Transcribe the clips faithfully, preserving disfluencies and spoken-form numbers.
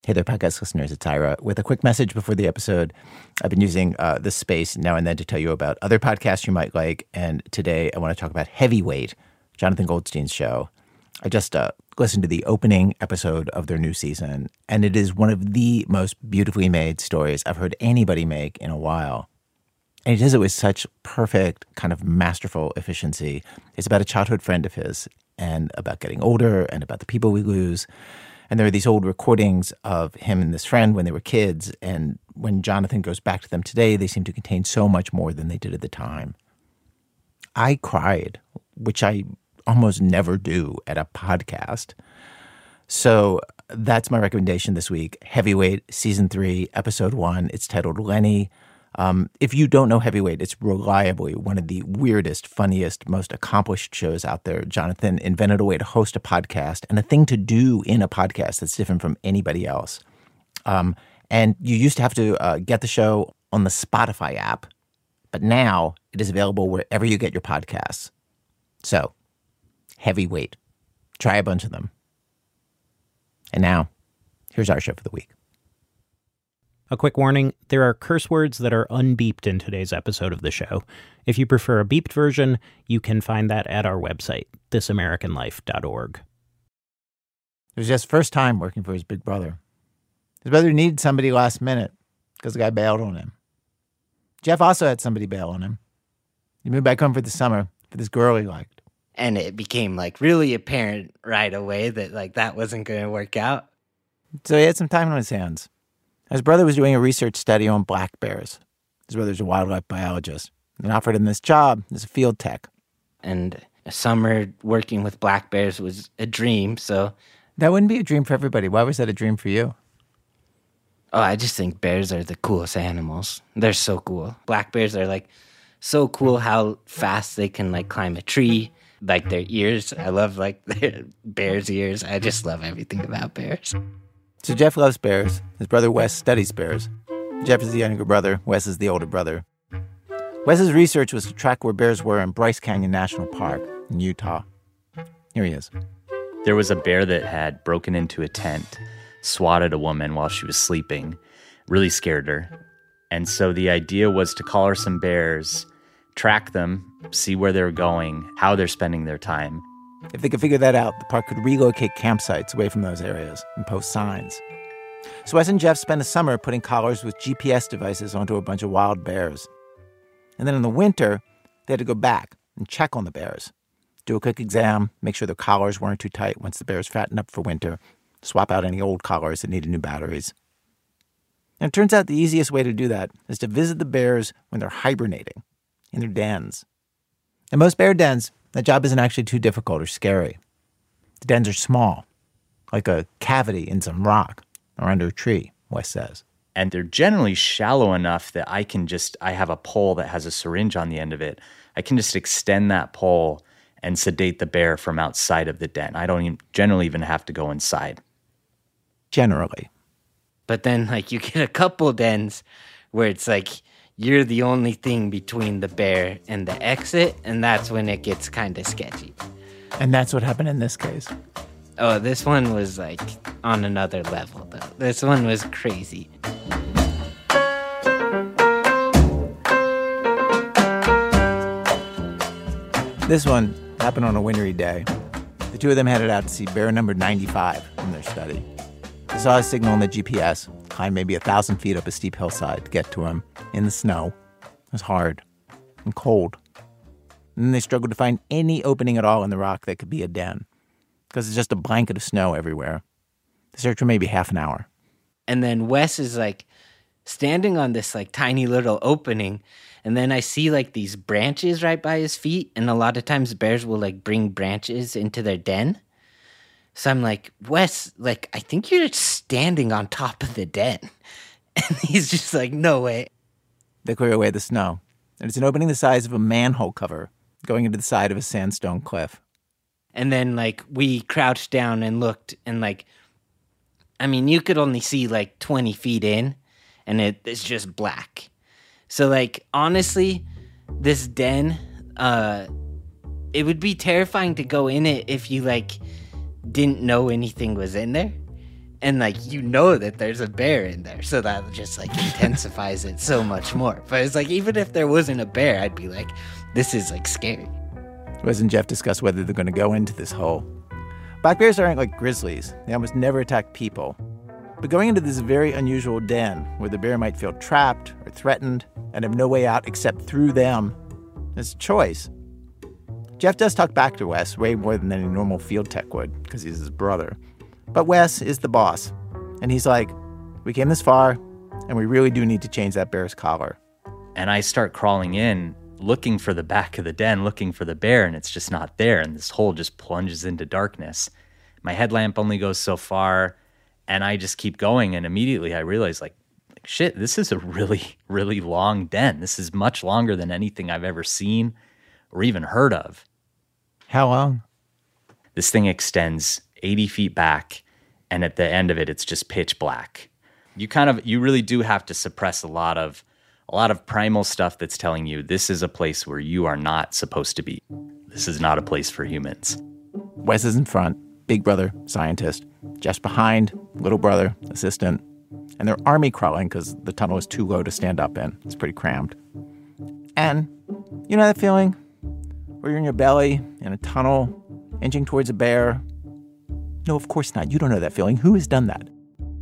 Hey there, podcast listeners. It's Ira with a quick message before the episode. I've been using uh, this space now and then to tell you about other podcasts you might like. And today I want to talk about Heavyweight, Jonathan Goldstein's show. I just uh, listened to the opening episode of their new season, and it is one of the most beautifully made stories I've heard anybody make in a while. And he does it with such perfect, kind of masterful efficiency. It's about a childhood friend of his and about getting older and about the people we lose. And there are these old recordings of him and this friend when they were kids. And when Jonathan goes back to them today, they seem to contain so much more than they did at the time. I cried, which I almost never do at a podcast. So that's my recommendation this week. Heavyweight, Season three, Episode one. It's titled Lenny. Um, if you don't know Heavyweight, it's reliably one of the weirdest, funniest, most accomplished shows out there. Jonathan invented a way to host a podcast and a thing to do in a podcast that's different from anybody else. Um, and you used to have to uh, get the show on the Spotify app, but now it is available wherever you get your podcasts. So, Heavyweight. Try a bunch of them. And now, here's our show for the week. A quick warning, there are curse words that are unbeeped in today's episode of the show. If you prefer a beeped version, you can find that at our website, this american life dot org. It was Jeff's first time working for his big brother. His brother needed somebody last minute because the guy bailed on him. Jeff also had somebody bail on him. He moved back home for the summer for this girl he liked. And it became like really apparent right away that like that wasn't going to work out. So he had some time on his hands. His brother was doing a research study on black bears. His brother's a wildlife biologist and offered him this job as a field tech. And a summer working with black bears was a dream, so... That wouldn't be a dream for everybody. Why was that a dream for you? Oh, I just think bears are the coolest animals. They're so cool. Black bears are, like, so cool how fast they can, like, climb a tree. Like, their ears. I love, like, their bears' ears. I just love everything about bears. So Jeff loves bears. His brother Wes studies bears. Jeff is the younger brother. Wes is the older brother. Wes's research was to track where bears were in Bryce Canyon National Park in Utah. Here he is. There was a bear that had broken into a tent, swatted a woman while she was sleeping, really scared her. And so the idea was to collar some bears, track them, see where they're going, how they're spending their time. If they could figure that out, the park could relocate campsites away from those areas and post signs. So Wes and Jeff spent the summer putting collars with G P S devices onto a bunch of wild bears. And then in the winter, they had to go back and check on the bears, do a quick exam, make sure their collars weren't too tight once the bears fattened up for winter, swap out any old collars that needed new batteries. And it turns out the easiest way to do that is to visit the bears when they're hibernating in their dens. In most bear dens, that job isn't actually too difficult or scary. The dens are small, like a cavity in some rock or under a tree, Wes says. And they're generally shallow enough that I can just, I have a pole that has a syringe on the end of it. I can just extend that pole and sedate the bear from outside of the den. I don't even, generally even have to go inside. Generally. But then, like, you get a couple dens where it's like, you're the only thing between the bear and the exit, and that's when it gets kind of sketchy. And that's what happened in this case. Oh, this one was, like, on another level, though. This one was crazy. This one happened on a wintry day. The two of them headed out to see bear number ninety-five from their study. They saw a signal on the G P S, climbed maybe a thousand feet up a steep hillside to get to him in the snow. It was hard and cold. And then they struggled to find any opening at all in the rock that could be a den, because it's just a blanket of snow everywhere. They searched for maybe half an hour. And then Wes is like standing on this like tiny little opening, and then I see like these branches right by his feet, and a lot of times bears will like bring branches into their den. So I'm like, Wes, like, I think you're standing on top of the den. And he's just like, no way. They clear away the snow, and it's an opening the size of a manhole cover going into the side of a sandstone cliff. And then, like, we crouched down and looked, and, like, I mean, you could only see, like, twenty feet in, and it, it's just black. So, like, honestly, this den, uh, it would be terrifying to go in it if you, like, didn't know anything was in there. And like, you know that there's a bear in there, so that just like intensifies it so much more. But it's like, even if there wasn't a bear, I'd be like, this is like scary. Wes and Jeff discuss whether they're going to go into this hole. Black bears aren't like grizzlies. They almost never attack people. But going into this very unusual den where the bear might feel trapped or threatened and have no way out except through them is a choice. Jeff does talk back to Wes way more than any normal field tech would because he's his brother. But Wes is the boss. And he's like, we came this far and we really do need to change that bear's collar. And I start crawling in, looking for the back of the den, looking for the bear, and it's just not there. And this hole just plunges into darkness. My headlamp only goes so far, and I just keep going. And immediately I realize, like, like, shit, this is a really, really long den. This is much longer than anything I've ever seen or even heard of. How long? This thing extends eighty feet back, and at the end of it, it's just pitch black. You kind of, you really do have to suppress a lot of A lot of primal stuff that's telling you this is a place where you are not supposed to be. This is not a place for humans. Wes is in front, big brother, scientist. Jeff's behind, little brother, assistant. And they're army crawling because the tunnel is too low to stand up in. It's pretty cramped. And you know that feeling where you're in your belly in a tunnel, inching towards a bear? No, of course not. You don't know that feeling. Who has done that?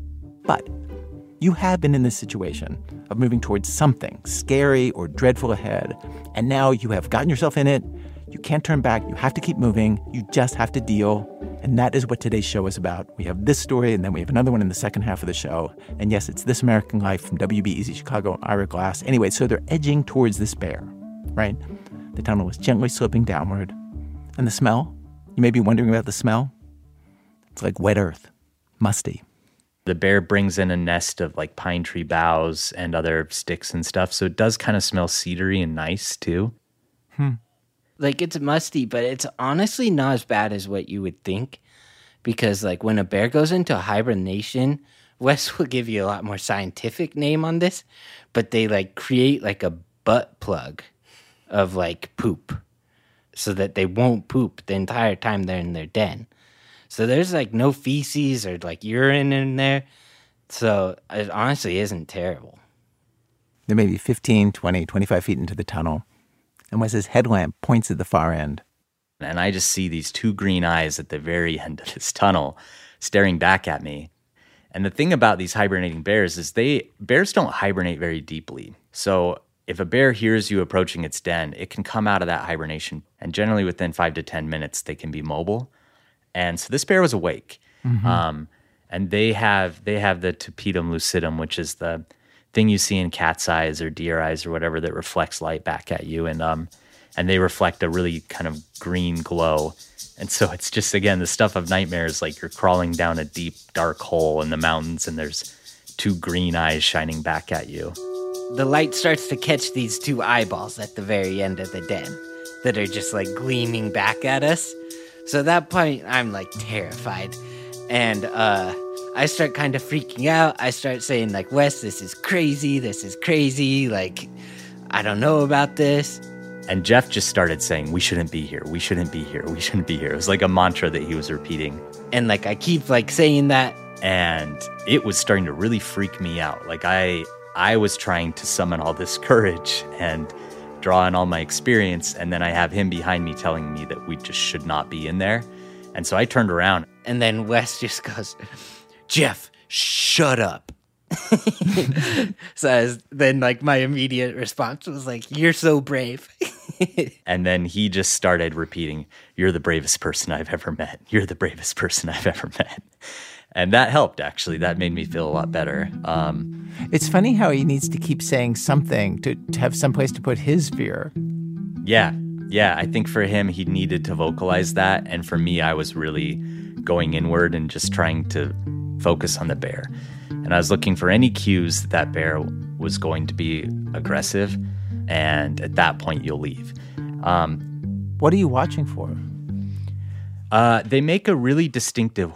But you have been in this situation of moving towards something scary or dreadful ahead, and now you have gotten yourself in it. You can't turn back. You have to keep moving. You just have to deal. And that is what today's show is about. We have this story, and then we have another one in the second half of the show. And yes, it's This American Life from W B E Z Chicago and Ira Glass. Anyway, so they're edging towards this bear, right? The tunnel is gently sloping downward. And the smell? You may be wondering about the smell. It's like wet earth, musty. The bear brings in a nest of like pine tree boughs and other sticks and stuff. So it does kind of smell cedary and nice too. Hmm. Like, it's musty, but it's honestly not as bad as what you would think. Because like when a bear goes into hibernation, Wes will give you a lot more scientific name on this, but they like create like a butt plug of like poop so that they won't poop the entire time they're in their den. So there's like no feces or like urine in there. So it honestly isn't terrible. They're maybe fifteen, twenty, twenty-five feet into the tunnel. And Wes's headlamp points at the far end. And I just see these two green eyes at the very end of this tunnel staring back at me. And the thing about these hibernating bears is they bears don't hibernate very deeply. So if a bear hears you approaching its den, it can come out of that hibernation. And generally within five to ten minutes, they can be mobile. And so this bear was awake. Mm-hmm. Um, and they have they have the tapetum lucidum, which is the thing you see in cat's eyes or deer eyes or whatever that reflects light back at you. And um, and they reflect a really kind of green glow. And so it's just, again, the stuff of nightmares, like you're crawling down a deep, dark hole in the mountains and there's two green eyes shining back at you. The light starts to catch these two eyeballs at the very end of the den that are just like gleaming back at us. So at that point, I'm like terrified. And uh, I start kind of freaking out. I start saying like, Wes, this is crazy. This is crazy. Like, I don't know about this. And Jeff just started saying, we shouldn't be here. We shouldn't be here. We shouldn't be here. It was like a mantra that he was repeating. And like, I keep like saying that. And it was starting to really freak me out. Like I, I was trying to summon all this courage and draw on all my experience, and then I have him behind me telling me that we just should not be in there. And so I turned around. And then Wes just goes, Jeff, shut up. So as, then like my immediate response was like, you're so brave. And then he just started repeating, you're the bravest person I've ever met. You're the bravest person I've ever met. And that helped, actually. That made me feel a lot better. Um, it's funny how he needs to keep saying something to, to have some place to put his fear. Yeah, yeah. I think for him, he needed to vocalize that. And for me, I was really going inward and just trying to focus on the bear. And I was looking for any cues that that bear was going to be aggressive. And at that point, you'll leave. Um, what are you watching for? Uh, they make a really distinctive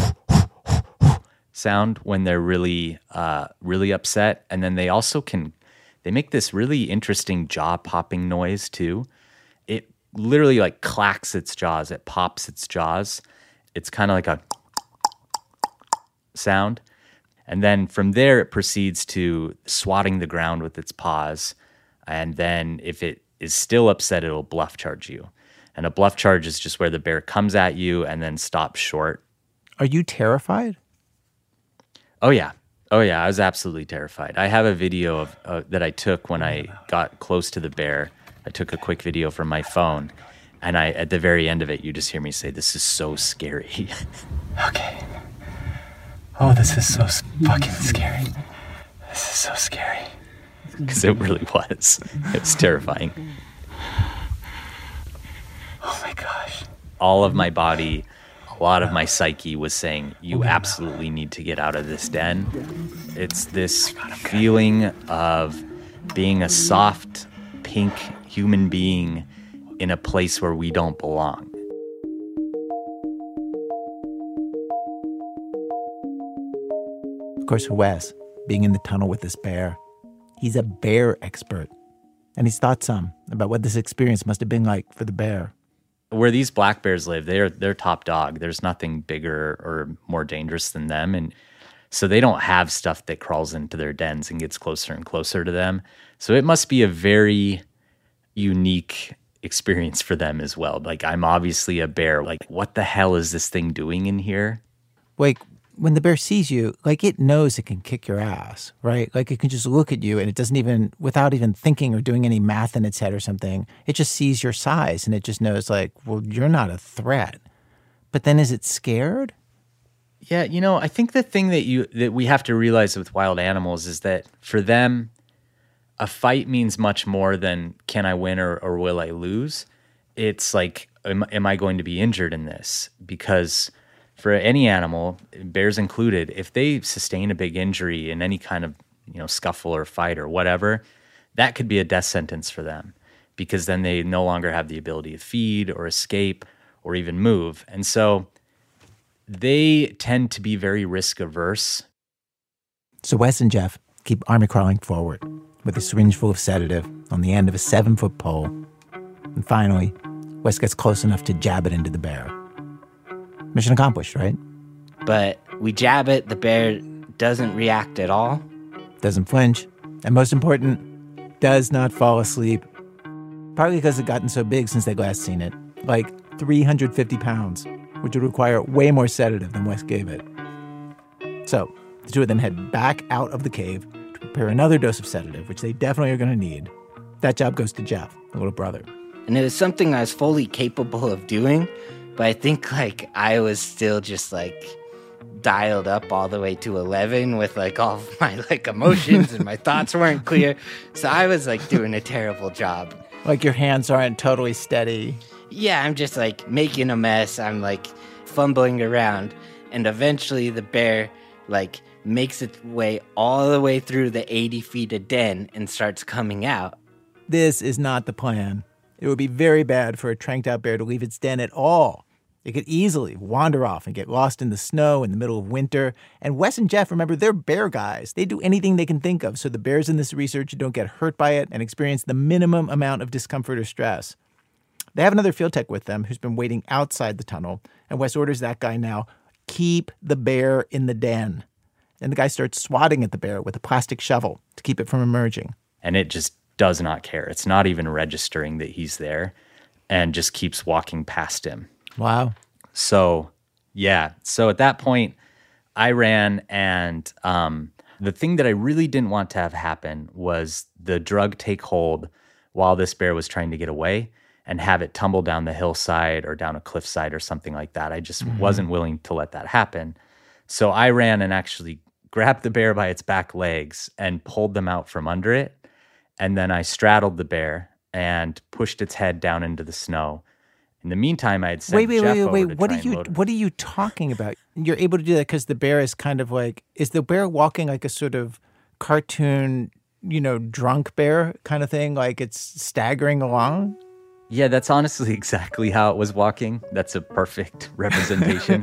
sound when they're really, uh, really upset. And then they also can, they make this really interesting jaw popping noise too. It literally like clacks its jaws. It pops its jaws. It's kind of like a sound. And then from there, it proceeds to swatting the ground with its paws. And then if it is still upset, it'll bluff charge you. And a bluff charge is just where the bear comes at you and then stops short. Are you terrified? Oh, yeah. Oh, yeah. I was absolutely terrified. I have a video of uh, that I took when I got close to the bear. I took a quick video from my phone. And I, at the very end of it, you just hear me say, "This is so scary." Okay. Oh, this is so fucking scary. This is so scary. Because it really was. It was terrifying. Oh my gosh. All of my body, a lot of my psyche was saying, you absolutely need to get out of this den. It's this feeling of being a soft, pink human being in a place where we don't belong. Of course, for Wes, being in the tunnel with this bear, he's a bear expert. And he's thought some about what this experience must have been like for the bear. Where these black bears live, they're they're top dog. There's nothing bigger or more dangerous than them. And so they don't have stuff that crawls into their dens and gets closer and closer to them. So it must be a very unique experience for them as well. Like, I'm obviously a bear. Like, what the hell is this thing doing in here? Like, when the bear sees you, like, it knows it can kick your ass, right? Like, it can just look at you and it doesn't even, without even thinking or doing any math in its head or something, it just sees your size and it just knows, like, well, you're not a threat. But then is it scared? Yeah, you know, I think the thing that you that we have to realize with wild animals is that for them, a fight means much more than can I win or, or will I lose? It's like, am, am I going to be injured in this? Because for any animal, bears included, if they sustain a big injury in any kind of, you know, scuffle or fight or whatever, that could be a death sentence for them, because then they no longer have the ability to feed or escape or even move. And so they tend to be very risk averse. So Wes and Jeff keep army crawling forward with a syringe full of sedative on the end of a seven-foot pole. And finally, Wes gets close enough to jab it into the bear. Mission accomplished, right? But we jab it, the bear doesn't react at all. Doesn't flinch. And most important, does not fall asleep. Partly because it gotten so big since they'd last seen it. Like three hundred fifty pounds, which would require way more sedative than Wes gave it. So the two of them head back out of the cave to prepare another dose of sedative, which they definitely are going to need. That job goes to Jeff, the little brother. And it was something I was fully capable of doing, but I think, like, I was still just, like, dialed up all the way to eleven with, like, all of my, like, emotions and my thoughts weren't clear. So I was, like, doing a terrible job. Like, your hands aren't totally steady. Yeah, I'm just, like, making a mess. I'm, like, fumbling around. And eventually the bear, like, makes its way all the way through the eighty feet of den and starts coming out. This is not the plan. It would be very bad for a tranked-out bear to leave its den at all. It could easily wander off and get lost in the snow in the middle of winter. And Wes and Jeff, remember, they're bear guys. They do anything they can think of so the bears in this research don't get hurt by it and experience the minimum amount of discomfort or stress. They have another field tech with them who's been waiting outside the tunnel, and Wes orders that guy now, keep the bear in the den. And the guy starts swatting at the bear with a plastic shovel to keep it from emerging. And it just does not care. It's not even registering that he's there and just keeps walking past him. Wow. So, yeah. So at that point, I ran, and um, the thing that I really didn't want to have happen was the drug take hold while this bear was trying to get away and have it tumble down the hillside or down a cliffside or something like that. I just mm-hmm. wasn't willing to let that happen. So I ran and actually grabbed the bear by its back legs and pulled them out from under it. And then I straddled the bear and pushed its head down into the snow. In the meantime, I had sent wait, wait, Jeff wait, over wait, to wait. What try are and you? load him. What are you talking about? You're able to do that because the bear is kind of like, is the bear walking like a sort of cartoon, you know, drunk bear kind of thing? Like it's staggering along? Yeah, that's honestly exactly how it was walking. That's a perfect representation.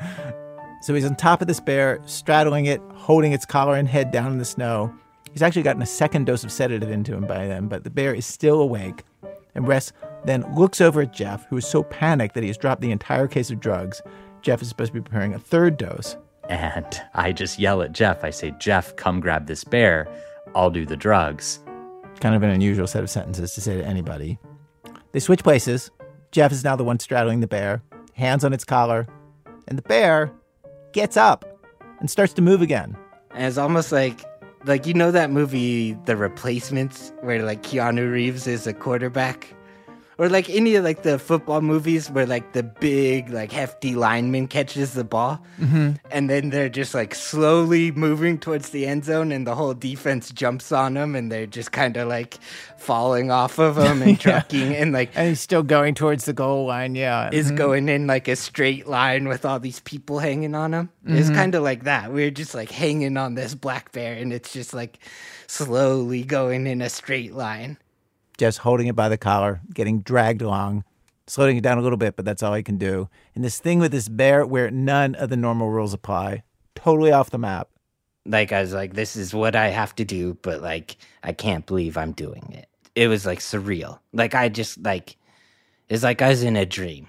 So he's on top of this bear, straddling it, holding its collar and head down in the snow. He's actually gotten a second dose of sedative into him by then, but the bear is still awake. And Wes then looks over at Jeff, who is so panicked that he has dropped the entire case of drugs. Jeff is supposed to be preparing a third dose And I just yell at Jeff. I say, Jeff, come grab this bear. I'll do the drugs. Kind of an unusual set of sentences to say to anybody. They switch places. Jeff is now the one straddling the bear, hands on its collar, and the bear gets up and starts to move again. And it's almost like, like, you know that movie, The Replacements, where, like, Keanu Reeves is a quarterback? Or, like, any of, like, the football movies where, like, the big, like, hefty lineman catches the ball. Mm-hmm. And then they're just, like, slowly moving towards the end zone, and the whole defense jumps on them, and they're just kind of, like, falling off of them and Yeah. trucking. And, like, And he's still going towards the goal line, yeah. is Mhm. going in, like, a straight line with all these people hanging on him. It's Mhm. kind of like that. We're just, like, hanging on this black bear, and it's just, like, slowly going in a straight line. Just holding it by the collar, getting dragged along, slowing it down a little bit, but that's all he can do. And this thing with this bear where none of the normal rules apply, totally off the map. Like, I was like, this is what I have to do, but, like, I can't believe I'm doing it. It was, like, surreal. Like, I just, like, it's like I was in a dream.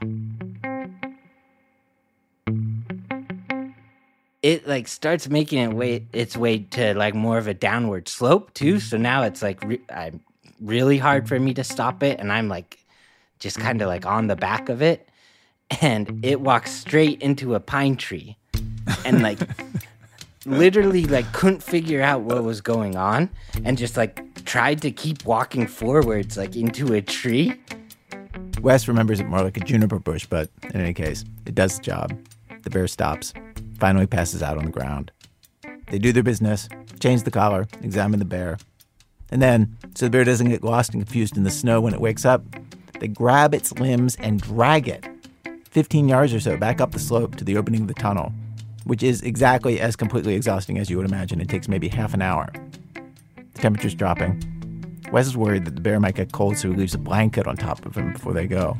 It, like, starts making it way, its way to, like, more of a downward slope, too. So now it's, like, re- I'm really hard for me to stop it, and I'm, like, just kind of, like, on the back of it. And it walks straight into a pine tree. And, like... literally, like, couldn't figure out what was going on and just, like, tried to keep walking forwards, like, into a tree. Wes remembers it more like a juniper bush, but in any case, it does the job. The bear stops, finally passes out on the ground. They do their business, change the collar, examine the bear. And then, so the bear doesn't get lost and confused in the snow when it wakes up, they grab its limbs and drag it fifteen yards or so back up the slope to the opening of the tunnel, which is exactly as completely exhausting as you would imagine. It takes maybe half an hour. The temperature's dropping. Wes is worried that the bear might get cold, so he leaves a blanket on top of him before they go.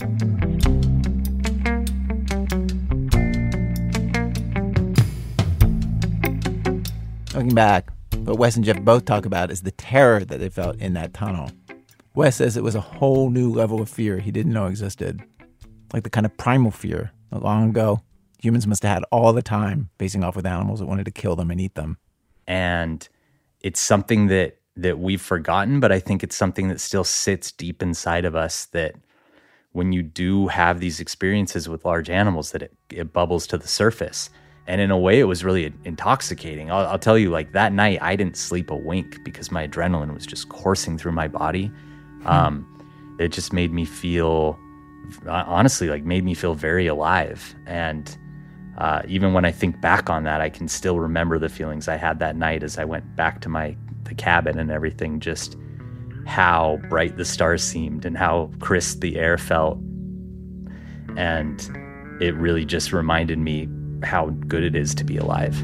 Looking back, what Wes and Jeff both talk about is the terror that they felt in that tunnel. Wes says it was a whole new level of fear he didn't know existed. Like the kind of primal fear that long ago humans must have had all the time facing off with animals that wanted to kill them and eat them. And it's something that that we've forgotten, but I think it's something that still sits deep inside of us, that when you do have these experiences with large animals, that it, it bubbles to the surface. And in a way, it was really intoxicating. I'll, I'll tell you, like, that night, I didn't sleep a wink because my adrenaline was just coursing through my body. Hmm. Um, it just made me feel, honestly, like, made me feel very alive. And Uh, even when I think back on that, I can still remember the feelings I had that night as I went back to my the cabin and everything, just how bright the stars seemed and how crisp the air felt. And it really just reminded me how good it is to be alive.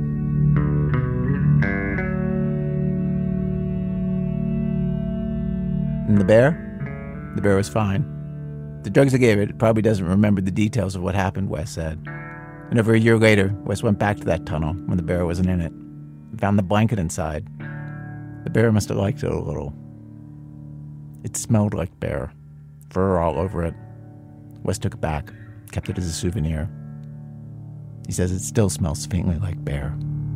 And the bear? The bear was fine. The drugs I gave it, it probably doesn't remember the details of what happened, Wes said. And over a year later, Wes went back to that tunnel when the bear wasn't in it and found the blanket inside. The bear must have liked it a little. It smelled like bear, fur all over it. Wes took it back, kept it as a souvenir. He says it still smells faintly like bear.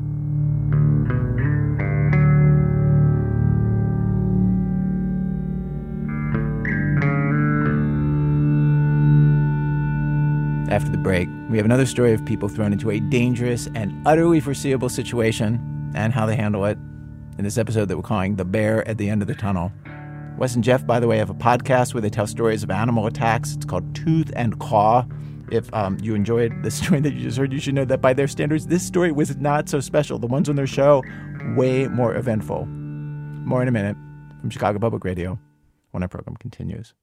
After the break, we have another story of people thrown into a dangerous and utterly foreseeable situation and how they handle it in this episode that we're calling The Bear at the End of the Tunnel. Wes and Jeff, by the way, have a podcast where they tell stories of animal attacks. It's called Tooth and Claw. If um, you enjoyed the story that you just heard, you should know that by their standards, this story was not so special. The ones on their show, way more eventful. More in a minute from Chicago Public Radio when our program continues.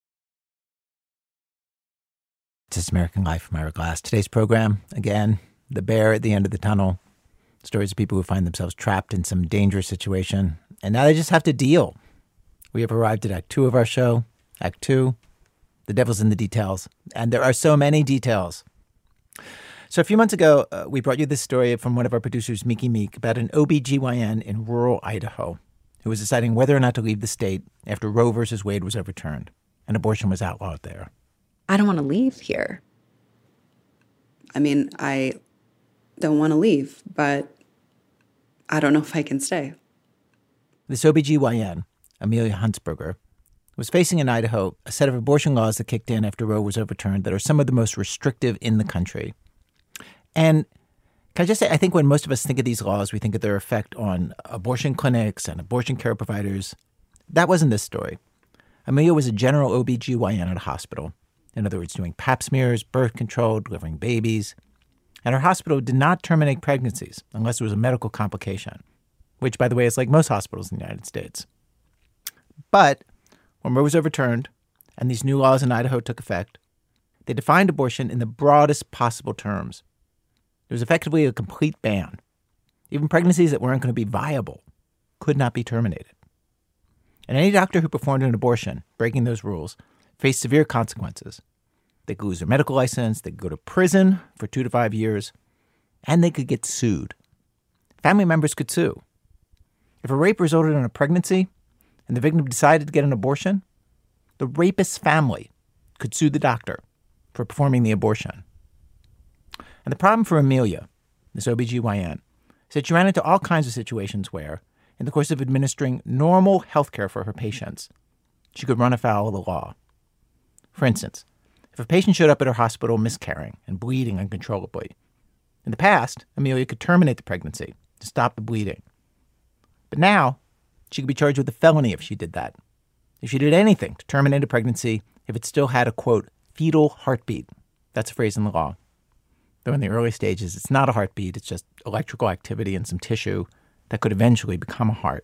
This is American Life from Ira Glass. Today's program, again, The Bear at the End of the Tunnel. Stories of people who find themselves trapped in some dangerous situation, and now they just have to deal. We have arrived at Act Two of our show. Act Two, the devil's in the details, and there are so many details. So a few months ago, uh, we brought you this story from one of our producers, Miki Meek, about an O B G Y N in rural Idaho who was deciding whether or not to leave the state after Roe versus Wade was overturned and abortion was outlawed there. I don't want to leave here. I mean, I don't want to leave, but I don't know if I can stay. This O B G Y N, Amelia Huntsberger, was facing in Idaho a set of abortion laws that kicked in after Roe was overturned that are some of the most restrictive in the country. And can I just say, I think when most of us think of these laws, we think of their effect on abortion clinics and abortion care providers. That wasn't this story. Amelia was a general O B G Y N at a hospital. In other words, doing pap smears, birth control, delivering babies. And her hospital did not terminate pregnancies unless there was a medical complication, which, by the way, is like most hospitals in the United States. But when Roe was overturned and these new laws in Idaho took effect, they defined abortion in the broadest possible terms. It was effectively a complete ban. Even pregnancies that weren't going to be viable could not be terminated. And any doctor who performed an abortion, breaking those rules, faced severe consequences. They could lose their medical license, they could go to prison for two to five years, and they could get sued. Family members could sue. If a rape resulted in a pregnancy and the victim decided to get an abortion, the rapist's family could sue the doctor for performing the abortion. And the problem for Amelia, this O B G Y N, is that she ran into all kinds of situations where, in the course of administering normal health care for her patients, she could run afoul of the law. For instance, if a patient showed up at her hospital miscarrying and bleeding uncontrollably, in the past, Amelia could terminate the pregnancy to stop the bleeding. But now, she could be charged with a felony if she did that. If she did anything to terminate a pregnancy, if it still had a, quote, fetal heartbeat. That's a phrase in the law. Though in the early stages, it's not a heartbeat, it's just electrical activity in some tissue that could eventually become a heart.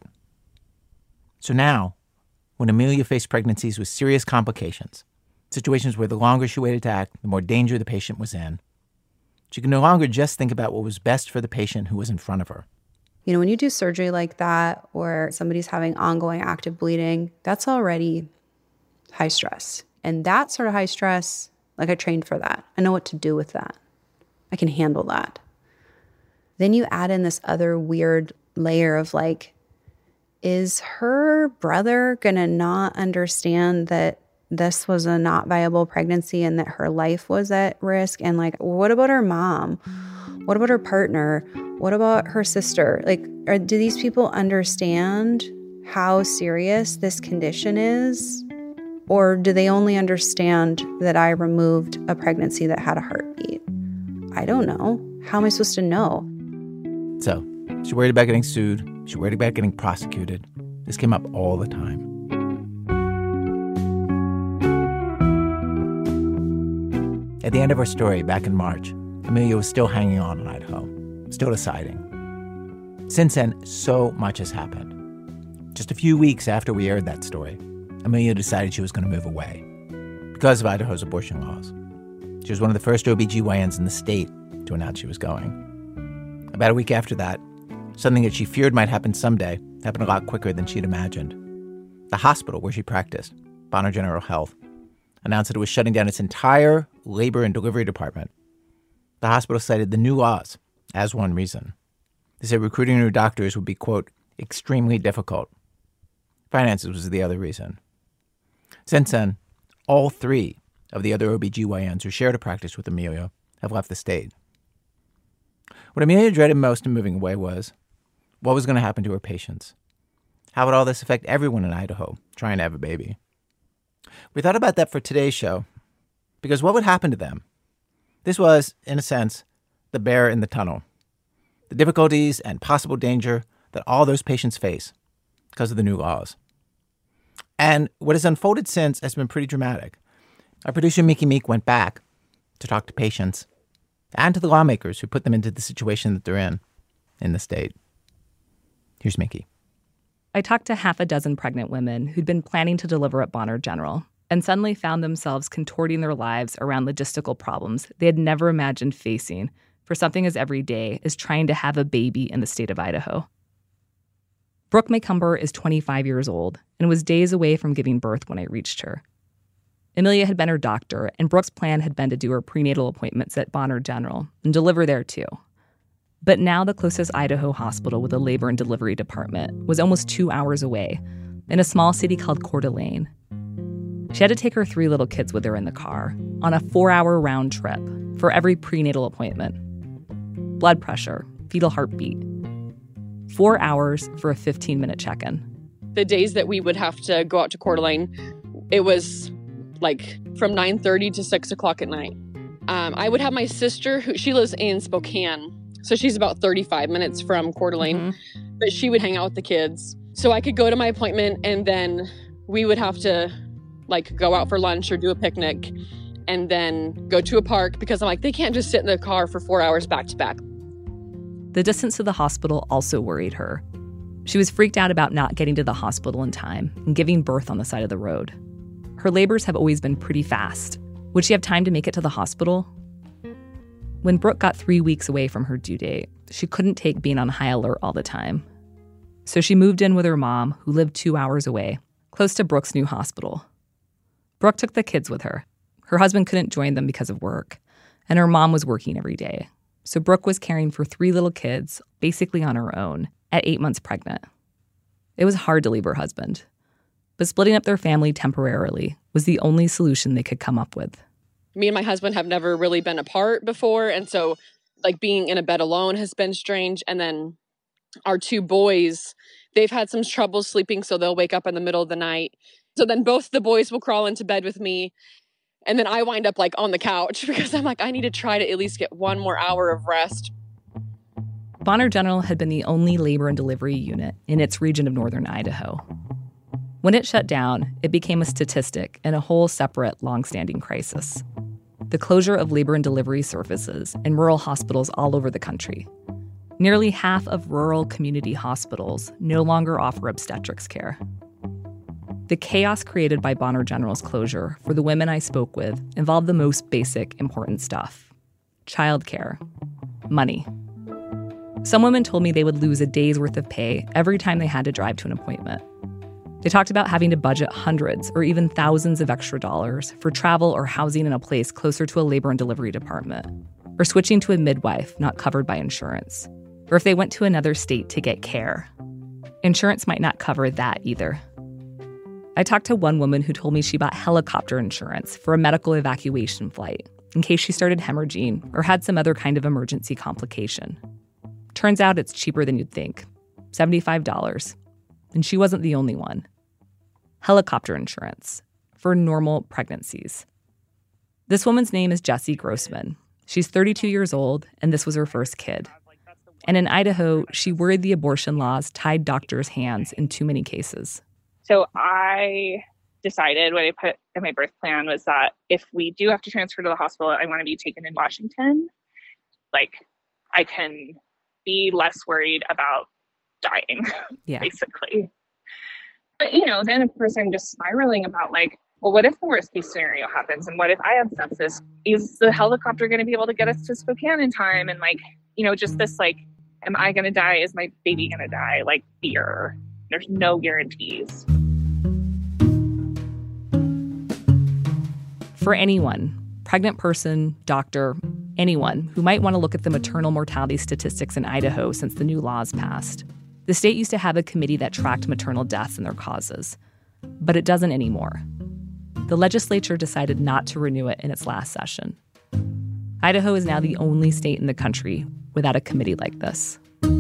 So now, when Amelia faced pregnancies with serious complications, situations where the longer she waited to act, the more danger the patient was in, she could no longer just think about what was best for the patient who was in front of her. You know, when you do surgery like that, or somebody's having ongoing active bleeding, that's already high stress. And that sort of high stress, like I trained for that. I know what to do with that. I can handle that. Then you add in this other weird layer of like, is her brother gonna not understand that this was a not viable pregnancy and that her life was at risk? And like, what about her mom? What about her partner? What about her sister? Like, are, do these people understand how serious this condition is? Or do they only understand that I removed a pregnancy that had a heartbeat? I don't know. How am I supposed to know? So, she worried about getting sued. She worried about getting prosecuted. This came up all the time. At the end of our story, back in March, Amelia was still hanging on in Idaho, still deciding. Since then, so much has happened. Just a few weeks after we aired that story, Amelia decided she was going to move away because of Idaho's abortion laws. She was one of the first O B G Y Ns in the state to announce she was going. About a week after that, something that she feared might happen someday happened a lot quicker than she'd imagined. The hospital where she practiced, Bonner General Health, announced that it was shutting down its entire labor and delivery department. The hospital cited the new laws as one reason. They said recruiting new doctors would be, quote, extremely difficult. Finances was the other reason. Since then, all three of the other O B G Y Ns who shared a practice with Amelia have left the state. What Amelia dreaded most in moving away was what was going to happen to her patients. How would all this affect everyone in Idaho trying to have a baby? We thought about that for today's show, because what would happen to them? This was, in a sense, the bear in the tunnel. The difficulties and possible danger that all those patients face because of the new laws. And what has unfolded since has been pretty dramatic. Our producer, Mickey Meek, went back to talk to patients and to the lawmakers who put them into the situation that they're in, in the state. Here's Mickey. I talked to half a dozen pregnant women who'd been planning to deliver at Bonner General and suddenly found themselves contorting their lives around logistical problems they had never imagined facing for something as everyday as trying to have a baby in the state of Idaho. Brooke McCumber is twenty-five years old and was days away from giving birth when I reached her. Amelia had been her doctor, and Brooke's plan had been to do her prenatal appointments at Bonner General and deliver there too. But now the closest Idaho hospital with a labor and delivery department was almost two hours away in a small city called Coeur d'Alene. She had to take her three little kids with her in the car on a four-hour round trip for every prenatal appointment. blood pressure, fetal heartbeat. Four hours for a fifteen-minute check-in. The days that we would have to go out to Coeur d'Alene, it was like from nine thirty to six o'clock at night. Um, I would have my sister, who she lives in Spokane, so she's about thirty-five minutes from Coeur d'Alene, mm-hmm. but she would hang out with the kids. So I could go to my appointment, and then we would have to like go out for lunch or do a picnic and then go to a park, because I'm like, they can't just sit in the car for four hours back to back. The distance to the hospital also worried her. She was freaked out about not getting to the hospital in time and giving birth on the side of the road. Her labors have always been pretty fast. Would she have time to make it to the hospital? When Brooke got three weeks away from her due date, she couldn't take being on high alert all the time. So she moved in with her mom, who lived two hours away, close to Brooke's new hospital. Brooke took the kids with her. Her husband couldn't join them because of work, and her mom was working every day. So Brooke was caring for three little kids, basically on her own, at eight months pregnant. It was hard to leave her husband, but splitting up their family temporarily was the only solution they could come up with. Me and my husband have never really been apart before, and so like being in a bed alone has been strange. And then our two boys, they've had some trouble sleeping, so they'll wake up in the middle of the night. So then both the boys will crawl into bed with me, and then I wind up like on the couch because I'm like, I need to try to at least get one more hour of rest. Bonner General had been the only labor and delivery unit in its region of northern Idaho. When it shut down, it became a statistic in a whole separate, long-standing crisis. The closure of labor and delivery services in rural hospitals all over the country. Nearly half of rural community hospitals no longer offer obstetrics care. The chaos created by Bonner General's closure for the women I spoke with involved the most basic, important stuff. Childcare. Money. Some women told me they would lose a day's worth of pay every time they had to drive to an appointment. They talked about having to budget hundreds or even thousands of extra dollars for travel or housing in a place closer to a labor and delivery department, or switching to a midwife not covered by insurance, or if they went to another state to get care. Insurance might not cover that either. I talked to one woman who told me she bought helicopter insurance for a medical evacuation flight in case she started hemorrhaging or had some other kind of emergency complication. Turns out it's cheaper than you'd think, seventy-five dollars. And she wasn't the only one. Helicopter insurance for normal pregnancies. This woman's name is Jessie Grossman. She's thirty-two years old, and this was her first kid. And in Idaho, she worried the abortion laws tied doctors' hands in too many cases. So I decided what I put in my birth plan was that if we do have to transfer to the hospital, I want to be taken in Washington. Like, I can be less worried about dying, yeah. basically. But, you know, then of course I'm just spiraling about like, well, what if the worst case scenario happens? And what if I have sepsis? Is the helicopter going to be able to get us to Spokane in time? And like, you know, just this like, am I going to die? Is my baby going to die? Like fear. There's no guarantees. For anyone, pregnant person, doctor, anyone who might want to look at the maternal mortality statistics in Idaho since the new laws passed, the state used to have a committee that tracked maternal deaths and their causes, but it doesn't anymore. The legislature decided not to renew it in its last session. Idaho is now the only state in the country without a committee like this.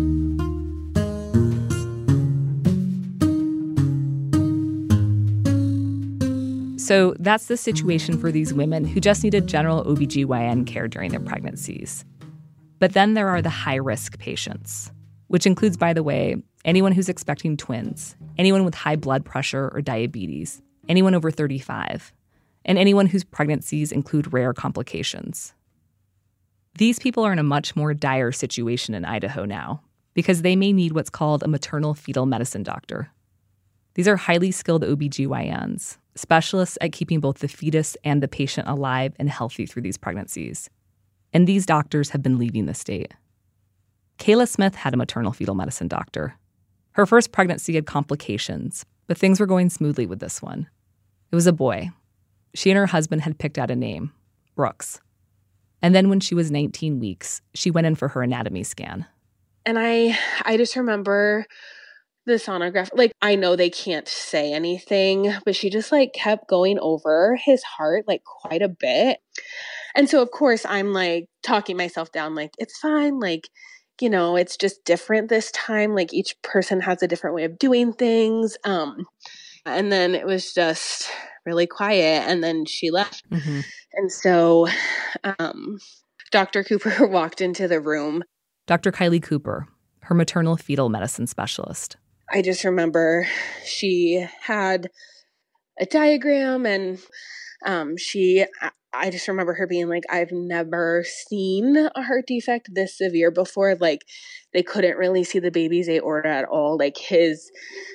So that's the situation for these women who just needed general O B G Y N care during their pregnancies. But then there are the high-risk patients, which includes, by the way, anyone who's expecting twins, anyone with high blood pressure or diabetes, anyone over thirty-five, and anyone whose pregnancies include rare complications. These people are in a much more dire situation in Idaho now because they may need what's called a maternal fetal medicine doctor. These are highly skilled O B G Y Ns, specialists at keeping both the fetus and the patient alive and healthy through these pregnancies. And these doctors have been leaving the state. Kayla Smith had a maternal fetal medicine doctor. Her first pregnancy had complications, but things were going smoothly with this one. It was a boy. She and her husband had picked out a name, Brooks. And then when she was nineteen weeks, she went in for her anatomy scan. And I I just remember the sonographer, like, I know they can't say anything, but she just like kept going over his heart like quite a bit. And so, of course, I'm like talking myself down, like, it's fine. Like, you know, it's just different this time. Like each person has a different way of doing things. Um, and then it was just really quiet. And then she left. Mm-hmm. And so um, Doctor Cooper walked into the room. Doctor Kylie Cooper, her maternal fetal medicine specialist. I just remember she had a diagram and um, she, I just remember her being like, I've never seen a heart defect this severe before. Like they couldn't really see the baby's aorta at all. Like his,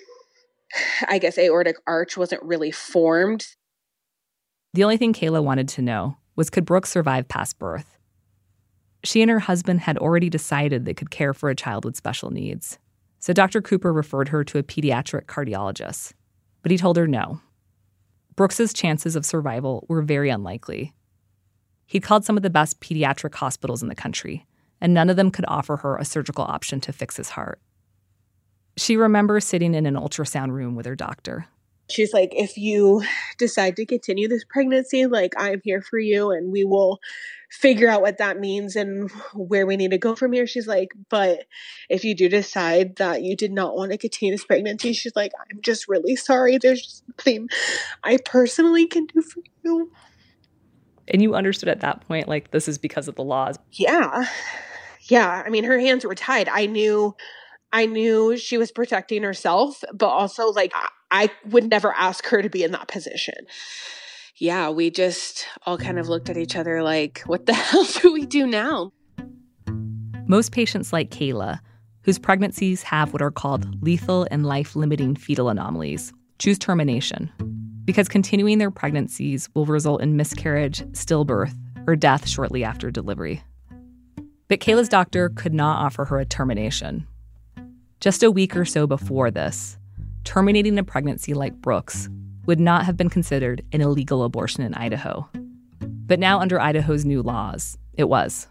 I guess, aortic arch wasn't really formed. The only thing Kayla wanted to know was, could Brooks survive past birth? She and her husband had already decided they could care for a child with special needs. So Doctor Cooper referred her to a pediatric cardiologist, but he told her no. Brooks's chances of survival were very unlikely. He'd called some of the best pediatric hospitals in the country, and none of them could offer her a surgical option to fix his heart. She remembers sitting in an ultrasound room with her doctor. She's like, if you decide to continue this pregnancy, like, I'm here for you and we will figure out what that means and where we need to go from here. She's like, but if you do decide that you did not want to continue this pregnancy, she's like, I'm just really sorry. There's just nothing I personally can do for you. And you understood at that point, like, this is because of the laws. Yeah. Yeah. I mean, her hands were tied. I knew, I knew she was protecting herself, but also, like, I would never ask her to be in that position. Yeah, we just all kind of looked at each other like, what the hell do we do now? Most patients like Kayla, whose pregnancies have what are called lethal and life-limiting fetal anomalies, choose termination because continuing their pregnancies will result in miscarriage, stillbirth, or death shortly after delivery. But Kayla's doctor could not offer her a termination. Just a week or so before this, terminating a pregnancy like Brooks would not have been considered an illegal abortion in Idaho. But now under Idaho's new laws, it was.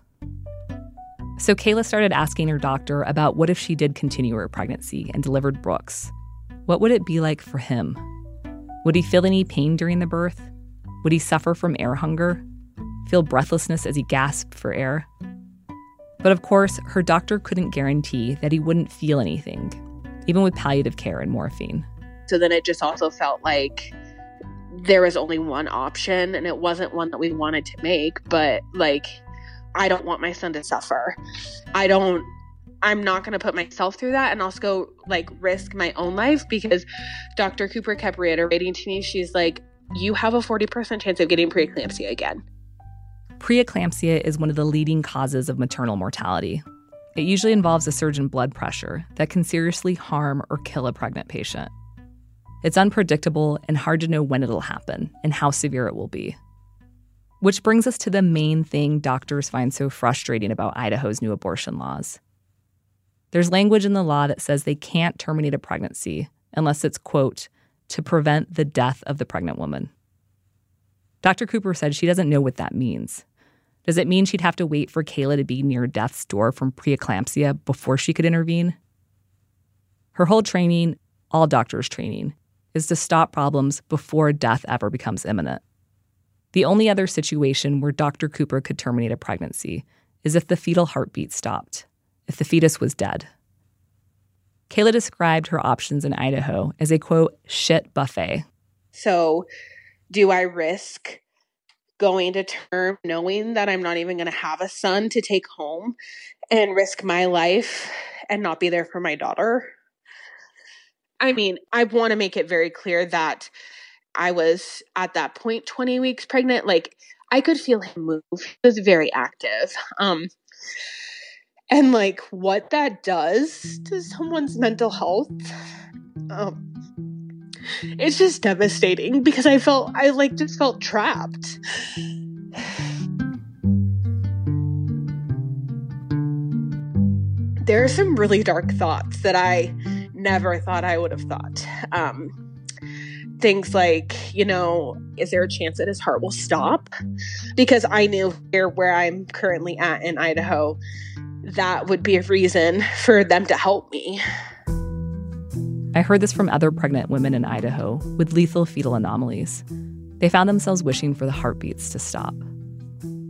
So Kayla started asking her doctor about what if she did continue her pregnancy and delivered Brooks. What would it be like for him? Would he feel any pain during the birth? Would he suffer from air hunger? Feel breathlessness as he gasped for air? But of course, her doctor couldn't guarantee that he wouldn't feel anything, even with palliative care and morphine. So then it just also felt like there was only one option, and it wasn't one that we wanted to make, but like, I don't want my son to suffer. I don't, I'm not going to put myself through that and also like risk my own life, because Doctor Cooper kept reiterating to me, she's like, you have a forty percent chance of getting preeclampsia again. Preeclampsia is one of the leading causes of maternal mortality. It usually involves a surge in blood pressure that can seriously harm or kill a pregnant patient. It's unpredictable and hard to know when it'll happen and how severe it will be. Which brings us to the main thing doctors find so frustrating about Idaho's new abortion laws. There's language in the law that says they can't terminate a pregnancy unless it's, quote, to prevent the death of the pregnant woman. Doctor Cooper said she doesn't know what that means. Does it mean she'd have to wait for Kayla to be near death's door from preeclampsia before she could intervene? Her whole training, all doctors' training, is to stop problems before death ever becomes imminent. The only other situation where Doctor Cooper could terminate a pregnancy is if the fetal heartbeat stopped, if the fetus was dead. Kayla described her options in Idaho as a, quote, shit buffet. So do I risk going to term knowing that I'm not even going to have a son to take home and risk my life and not be there for my daughter? I mean, I want to make it very clear that I was at that point twenty weeks pregnant. Like, I could feel him move. He was very active. Um, and like what that does to someone's mental health, um, it's just devastating, because I felt, I like just felt trapped. There are some really dark thoughts that I never thought I would have thought. Um, things like, you know, is there a chance that his heart will stop? Because I knew here where I'm currently at in Idaho, that would be a reason for them to help me. I heard this from other pregnant women in Idaho with lethal fetal anomalies. They found themselves wishing for the heartbeats to stop.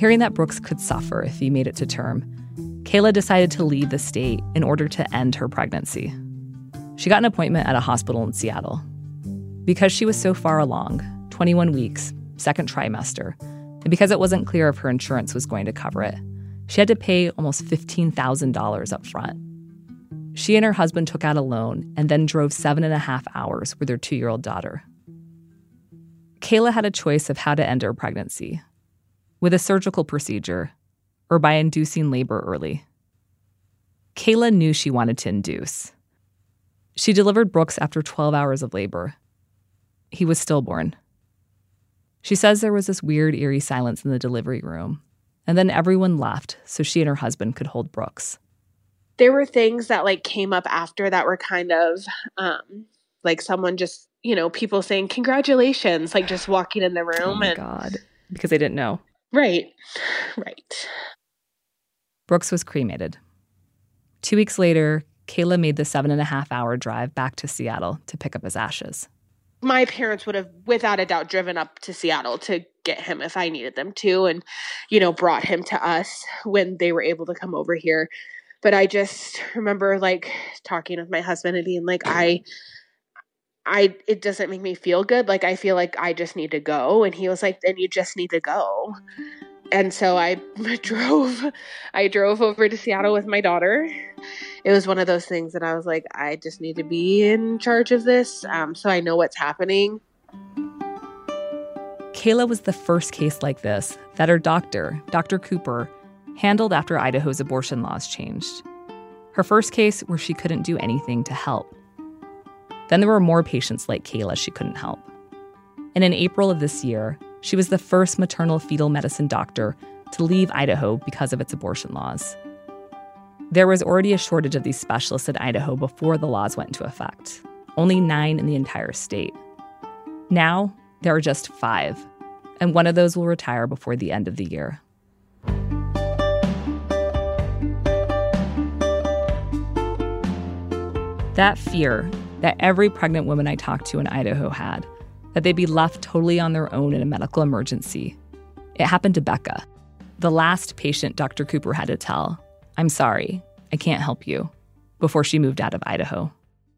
Hearing that Brooks could suffer if he made it to term, Kayla decided to leave the state in order to end her pregnancy. She got an appointment at a hospital in Seattle. Because she was so far along, twenty-one weeks, second trimester, and because it wasn't clear if her insurance was going to cover it, she had to pay almost fifteen thousand dollars up front. She and her husband took out a loan and then drove seven and a half hours with their two-year-old daughter. Kayla had a choice of how to end her pregnancy, with a surgical procedure or by inducing labor early. Kayla knew she wanted to induce. She delivered Brooks after twelve hours of labor. He was stillborn. She says there was this weird, eerie silence in the delivery room, and then everyone left so she and her husband could hold Brooks. There were things that like came up after that were kind of um, like someone just, you know, people saying congratulations, like just walking in the room. Oh my and God, because they didn't know. Right, right. Brooks was cremated. Two weeks later, Kayla made the seven and a half hour drive back to Seattle to pick up his ashes. My parents would have, without a doubt, driven up to Seattle to get him if I needed them to, and, you know, brought him to us when they were able to come over here. But I just remember, like, talking with my husband and being like, I, I, it doesn't make me feel good. Like, I feel like I just need to go. And he was like, then you just need to go. And so I drove, I drove over to Seattle with my daughter. It was one of those things that I was like, I just need to be in charge of this, um, so I know what's happening. Kayla was the first case like this that her doctor, Doctor Cooper, handled after Idaho's abortion laws changed. Her first case where she couldn't do anything to help. Then there were more patients like Kayla she couldn't help. And in April of this year, she was the first maternal fetal medicine doctor to leave Idaho because of its abortion laws. There was already a shortage of these specialists in Idaho before the laws went into effect, only nine in the entire state. Now, there are just five, and one of those will retire before the end of the year. That fear that every pregnant woman I talked to in Idaho had, that they'd be left totally on their own in a medical emergency, it happened to Becca, the last patient Doctor Cooper had to tell, "I'm sorry, I can't help you," before she moved out of Idaho.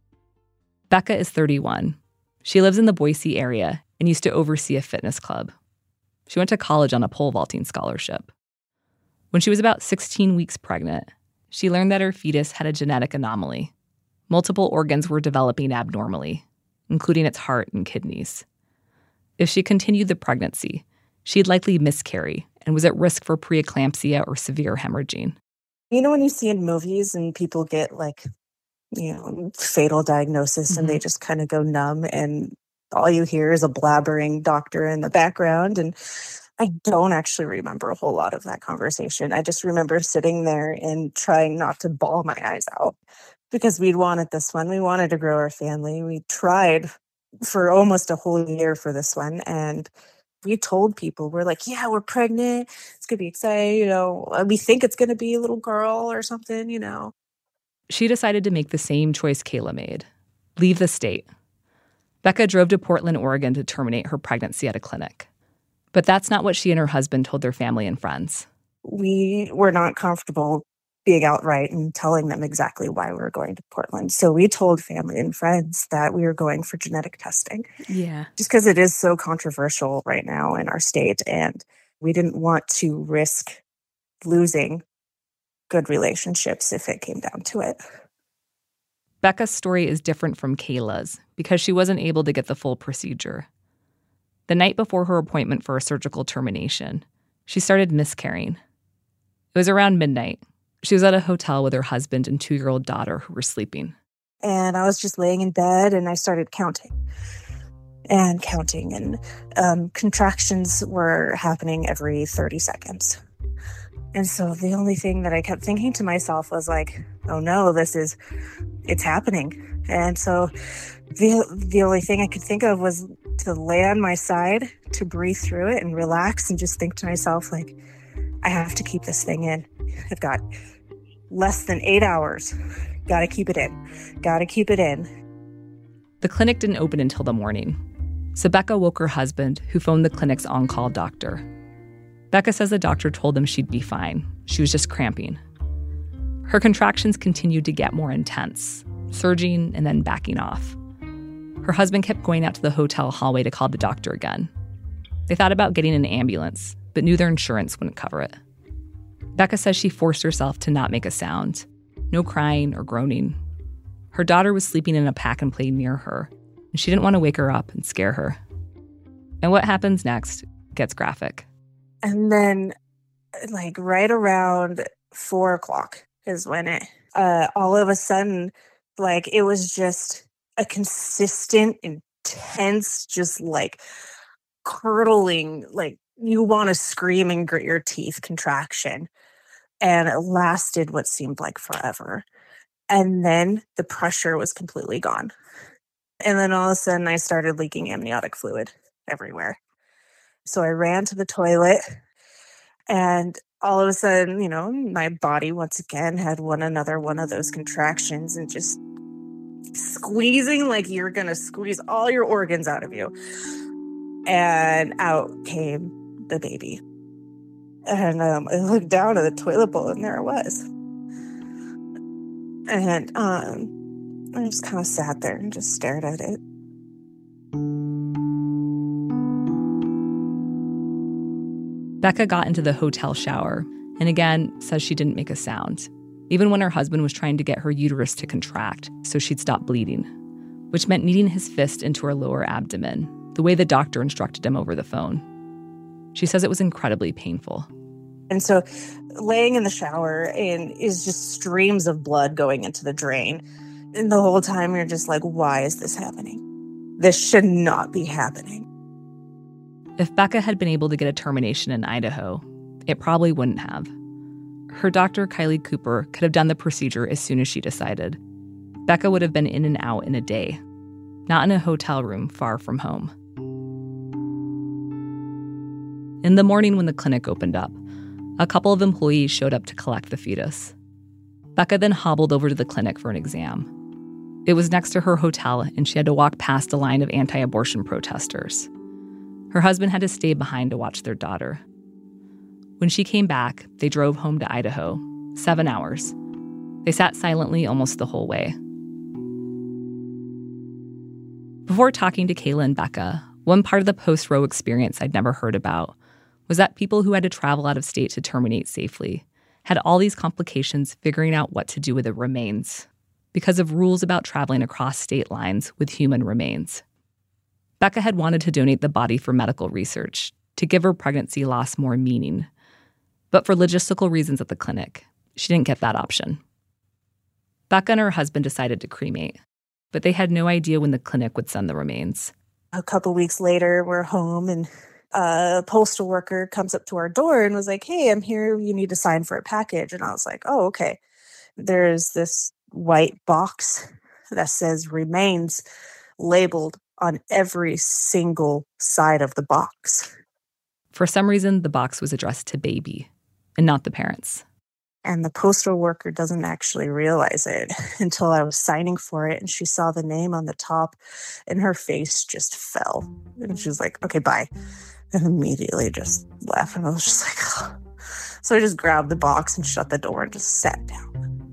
Becca is thirty-one. She lives in the Boise area and used to oversee a fitness club. She went to college on a pole vaulting scholarship. When she was about sixteen weeks pregnant, she learned that her fetus had a genetic anomaly. Multiple organs were developing abnormally, including its heart and kidneys. If she continued the pregnancy, she'd likely miscarry and was at risk for preeclampsia or severe hemorrhaging. You know, when you see in movies and people get like, you know, fatal diagnosis mm-hmm. and they just kind of go numb and all you hear is a blabbering doctor in the background. And I don't actually remember a whole lot of that conversation. I just remember sitting there and trying not to bawl my eyes out because we'd wanted this one. We wanted to grow our family. We tried for almost a whole year for this one. And we told people, we're like, yeah, we're pregnant. It's going to be exciting. You know, we think it's going to be a little girl or something, you know. She decided to make the same choice Kayla made, leave the state. Becca drove to Portland, Oregon to terminate her pregnancy at a clinic. But that's not what she and her husband told their family and friends. We were not comfortable being outright and telling them exactly why we were going to Portland. So we told family and friends that we were going for genetic testing. Yeah. Just because it is so controversial right now in our state. And we didn't want to risk losing good relationships if it came down to it. Becca's story is different from Kayla's because she wasn't able to get the full procedure. The night before her appointment for a surgical termination, she started miscarrying. It was around midnight. She was at a hotel with her husband and two-year-old daughter who were sleeping. And I was just laying in bed and I started counting and counting. And um, contractions were happening every thirty seconds. And so the only thing that I kept thinking to myself was like, oh no, this is, it's happening. And so the the only thing I could think of was to lay on my side, to breathe through it and relax and just think to myself, like, I have to keep this thing in. I've got less than eight hours. Got to keep it in. Got to keep it in. The clinic didn't open until the morning. So Becca woke her husband, who phoned the clinic's on-call doctor. Becca says the doctor told them she'd be fine. She was just cramping. Her contractions continued to get more intense, surging and then backing off. Her husband kept going out to the hotel hallway to call the doctor again. They thought about getting an ambulance, but knew their insurance wouldn't cover it. Becca says she forced herself to not make a sound. No crying or groaning. Her daughter was sleeping in a pack-and-play near her, and she didn't want to wake her up and scare her. And what happens next gets graphic. And then, like, right around four o'clock is when it, uh, all of a sudden, like, it was just a consistent, intense, just, like, curdling, like, you want to scream and grit your teeth contraction. And it lasted what seemed like forever. And then the pressure was completely gone. And then all of a sudden, I started leaking amniotic fluid everywhere. So I ran to the toilet, and all of a sudden, you know, my body once again had one another one of those contractions and just squeezing like you're going to squeeze all your organs out of you. And out came the baby. And um, I looked down at the toilet bowl, and there it was. And um, I just kind of sat there and just stared at it. Becca got into the hotel shower and again says she didn't make a sound, even when her husband was trying to get her uterus to contract so she'd stop bleeding, which meant kneading his fist into her lower abdomen, the way the doctor instructed him over the phone. She says it was incredibly painful. And so laying in the shower and is just streams of blood going into the drain. And the whole time you're just like, why is this happening? This should not be happening. If Becca had been able to get a termination in Idaho, it probably wouldn't have. Her doctor, Kylie Cooper, could have done the procedure as soon as she decided. Becca would have been in and out in a day, not in a hotel room far from home. In the morning when the clinic opened up, a couple of employees showed up to collect the fetus. Becca then hobbled over to the clinic for an exam. It was next to her hotel, and she had to walk past a line of anti-abortion protesters. Her husband had to stay behind to watch their daughter. When she came back, they drove home to Idaho, seven hours. They sat silently almost the whole way. Before talking to Kayla and Becca, one part of the post-Roe experience I'd never heard about was that people who had to travel out of state to terminate safely had all these complications figuring out what to do with the remains because of rules about traveling across state lines with human remains. Becca had wanted to donate the body for medical research to give her pregnancy loss more meaning. But for logistical reasons at the clinic, she didn't get that option. Becca and her husband decided to cremate, but they had no idea when the clinic would send the remains. A couple weeks later, we're home, and a postal worker comes up to our door and was like, hey, I'm here. You need to sign for a package. And I was like, oh, okay. There's this white box that says remains labeled on every single side of the box. For some reason, the box was addressed to baby and not the parents. And the postal worker doesn't actually realize it until I was signing for it, and she saw the name on the top, and her face just fell. And she was like, okay, bye. And immediately just left. And I was just like, oh. So I just grabbed the box and shut the door and just sat down.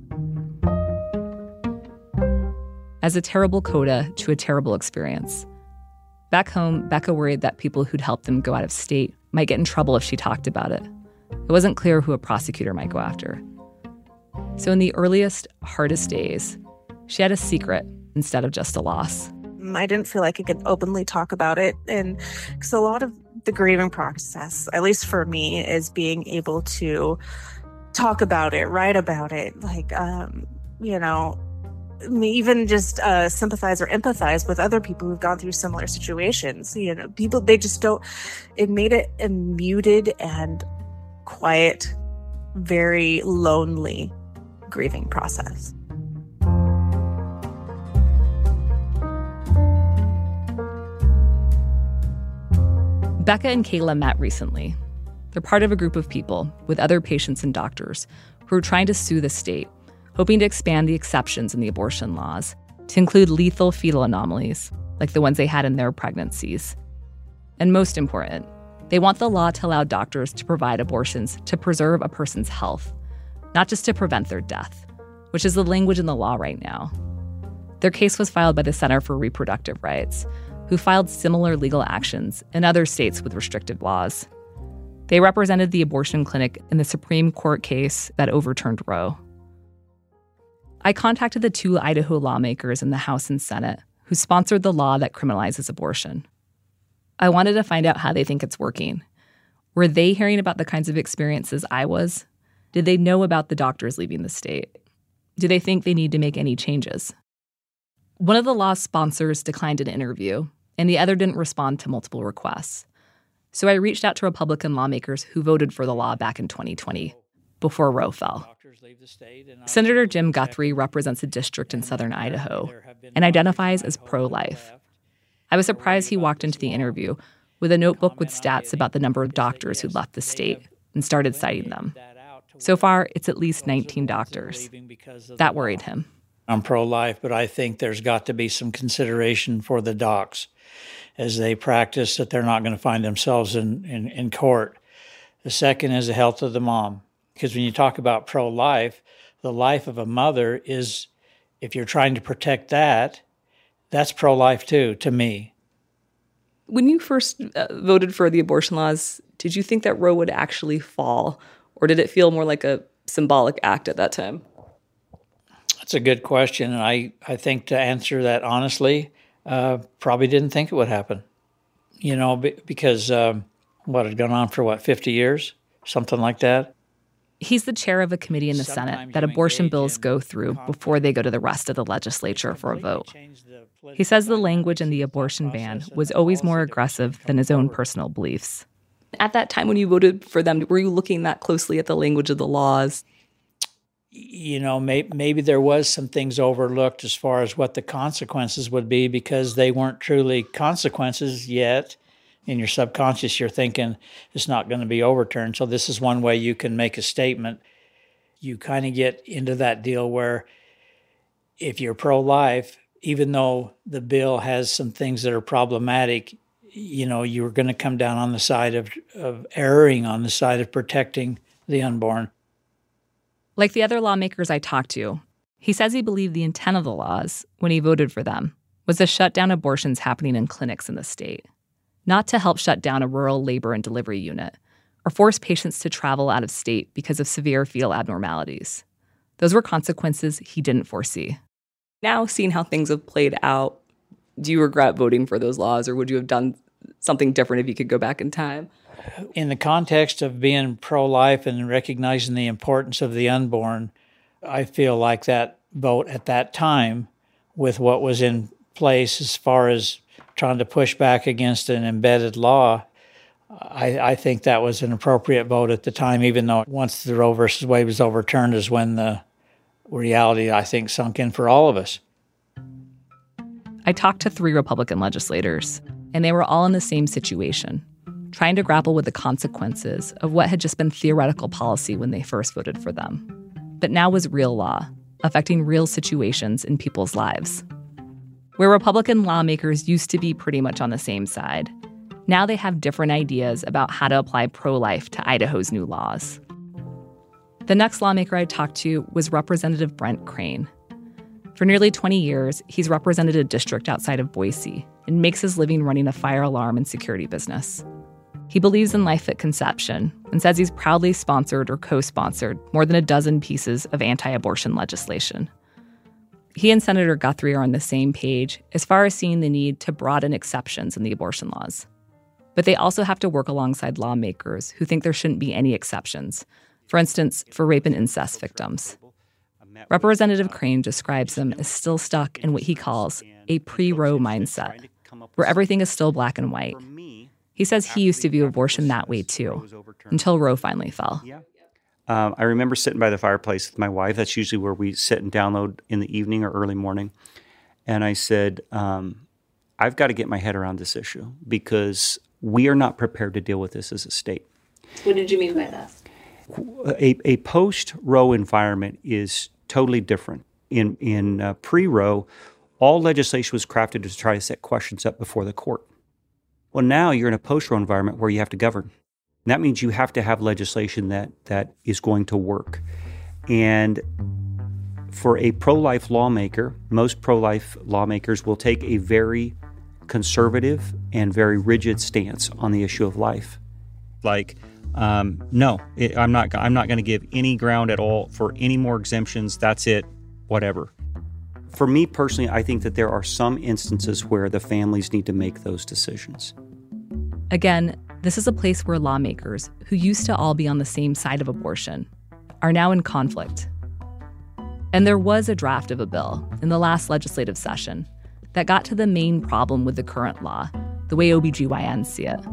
As a terrible coda to a terrible experience. Back home, Becca worried that people who'd helped them go out of state might get in trouble if she talked about it. It wasn't clear who a prosecutor might go after. So in the earliest, hardest days, she had a secret instead of just a loss. I didn't feel like I could openly talk about it. And because a lot of the grieving process, at least for me, is being able to talk about it, write about it, like, um, you know, even just uh, sympathize or empathize with other people who've gone through similar situations. You know, people, they just don't, it made it a muted and quiet, very lonely grieving process. Becca and Kayla met recently. They're part of a group of people with other patients and doctors who are trying to sue the state, hoping to expand the exceptions in the abortion laws to include lethal fetal anomalies, like the ones they had in their pregnancies. And most important, They want the law to allow doctors to provide abortions to preserve a person's health, not just to prevent their death, which is the language in the law right now. Their case was filed by the Center for Reproductive Rights, who filed similar legal actions in other states with restrictive laws. They represented the abortion clinic in the Supreme Court case that overturned Roe. I contacted the two Idaho lawmakers in the House and Senate who sponsored the law that criminalizes abortion. I wanted to find out how they think it's working. Were they hearing about the kinds of experiences I was? Did they know about the doctors leaving the state? Do they think they need to make any changes? One of the law's sponsors declined an interview, and the other didn't respond to multiple requests. So I reached out to Republican lawmakers who voted for the law back in twenty twenty, before Roe fell. Senator Jim Guthrie represents a district in southern Idaho and identifies as pro-life. I was surprised he walked into the interview with a notebook with stats about the number of doctors who left the state and started citing them. So far, it's at least nineteen doctors. That worried him. I'm pro-life, but I think there's got to be some consideration for the docs as they practice that they're not going to find themselves in, in, in court. The second is the health of the mom. Because when you talk about pro-life, the life of a mother is, if you're trying to protect that, that's pro-life too, to me. When you first uh, voted for the abortion laws, did you think that Roe would actually fall? Or did it feel more like a symbolic act at that time? That's a good question. And I, I think to answer that honestly, uh, probably didn't think it would happen. You know, because um, what had gone on for, what, fifty years? Something like that. He's the chair of a committee in the Senate that abortion bills go through before they go to the rest of the legislature for a vote. He says the language in the abortion ban was always more aggressive than his own personal beliefs. At that time when you voted for them, were you looking that closely at the language of the laws? You know, may, maybe there was some things overlooked as far as what the consequences would be because they weren't truly consequences yet. In your subconscious, you're thinking it's not going to be overturned. So this is one way you can make a statement. You kind of get into that deal where if you're pro-life, even though the bill has some things that are problematic, you know, you're going to come down on the side of, of erring on the side of protecting the unborn. Like the other lawmakers I talked to, he says he believed the intent of the laws, when he voted for them, was to shut down abortions happening in clinics in the state. Not to help shut down a rural labor and delivery unit, or force patients to travel out of state because of severe fetal abnormalities. Those were consequences he didn't foresee. Now, seeing how things have played out, do you regret voting for those laws, or would you have done something different if you could go back in time? In the context of being pro-life and recognizing the importance of the unborn, I feel like that vote at that time, with what was in place as far as trying to push back against an embedded law, I, I think that was an appropriate vote at the time, even though once the Roe versus Wade was overturned is when the reality, I think, sunk in for all of us. I talked to three Republican legislators, and they were all in the same situation, trying to grapple with the consequences of what had just been theoretical policy when they first voted for them, but now was real law, affecting real situations in people's lives. Where Republican lawmakers used to be pretty much on the same side, now they have different ideas about how to apply pro-life to Idaho's new laws. The next lawmaker I talked to was Representative Brent Crane. For nearly twenty years, he's represented a district outside of Boise and makes his living running a fire alarm and security business. He believes in life at conception and says he's proudly sponsored or co-sponsored more than a dozen pieces of anti-abortion legislation. He and Senator Guthrie are on the same page as far as seeing the need to broaden exceptions in the abortion laws. But they also have to work alongside lawmakers who think there shouldn't be any exceptions, for instance, for rape and incest victims. Representative Crane describes them as still stuck in what he calls a pre-Roe mindset, where everything is still black and white. He says he used to view abortion that way too, until Roe finally fell. Um, I remember sitting by the fireplace with my wife. That's usually where we sit and download in the evening or early morning. And I said, um, I've got to get my head around this issue because we are not prepared to deal with this as a state. What did you mean by that? A, a post-Roe environment is totally different. In, in uh, pre-Roe, all legislation was crafted to try to set questions up before the court. Well, now you're in a post-Roe environment where you have to govern. And that means you have to have legislation that that is going to work. And for a pro-life lawmaker, most pro-life lawmakers will take a very conservative and very rigid stance on the issue of life. Like, um, no, it, I'm not. I'm not going to give any ground at all for any more exemptions. That's it. Whatever. For me personally, I think that there are some instances where the families need to make those decisions. Again, this is a place where lawmakers, who used to all be on the same side of abortion, are now in conflict. And there was a draft of a bill in the last legislative session that got to the main problem with the current law, the way O B G Y Ns see it.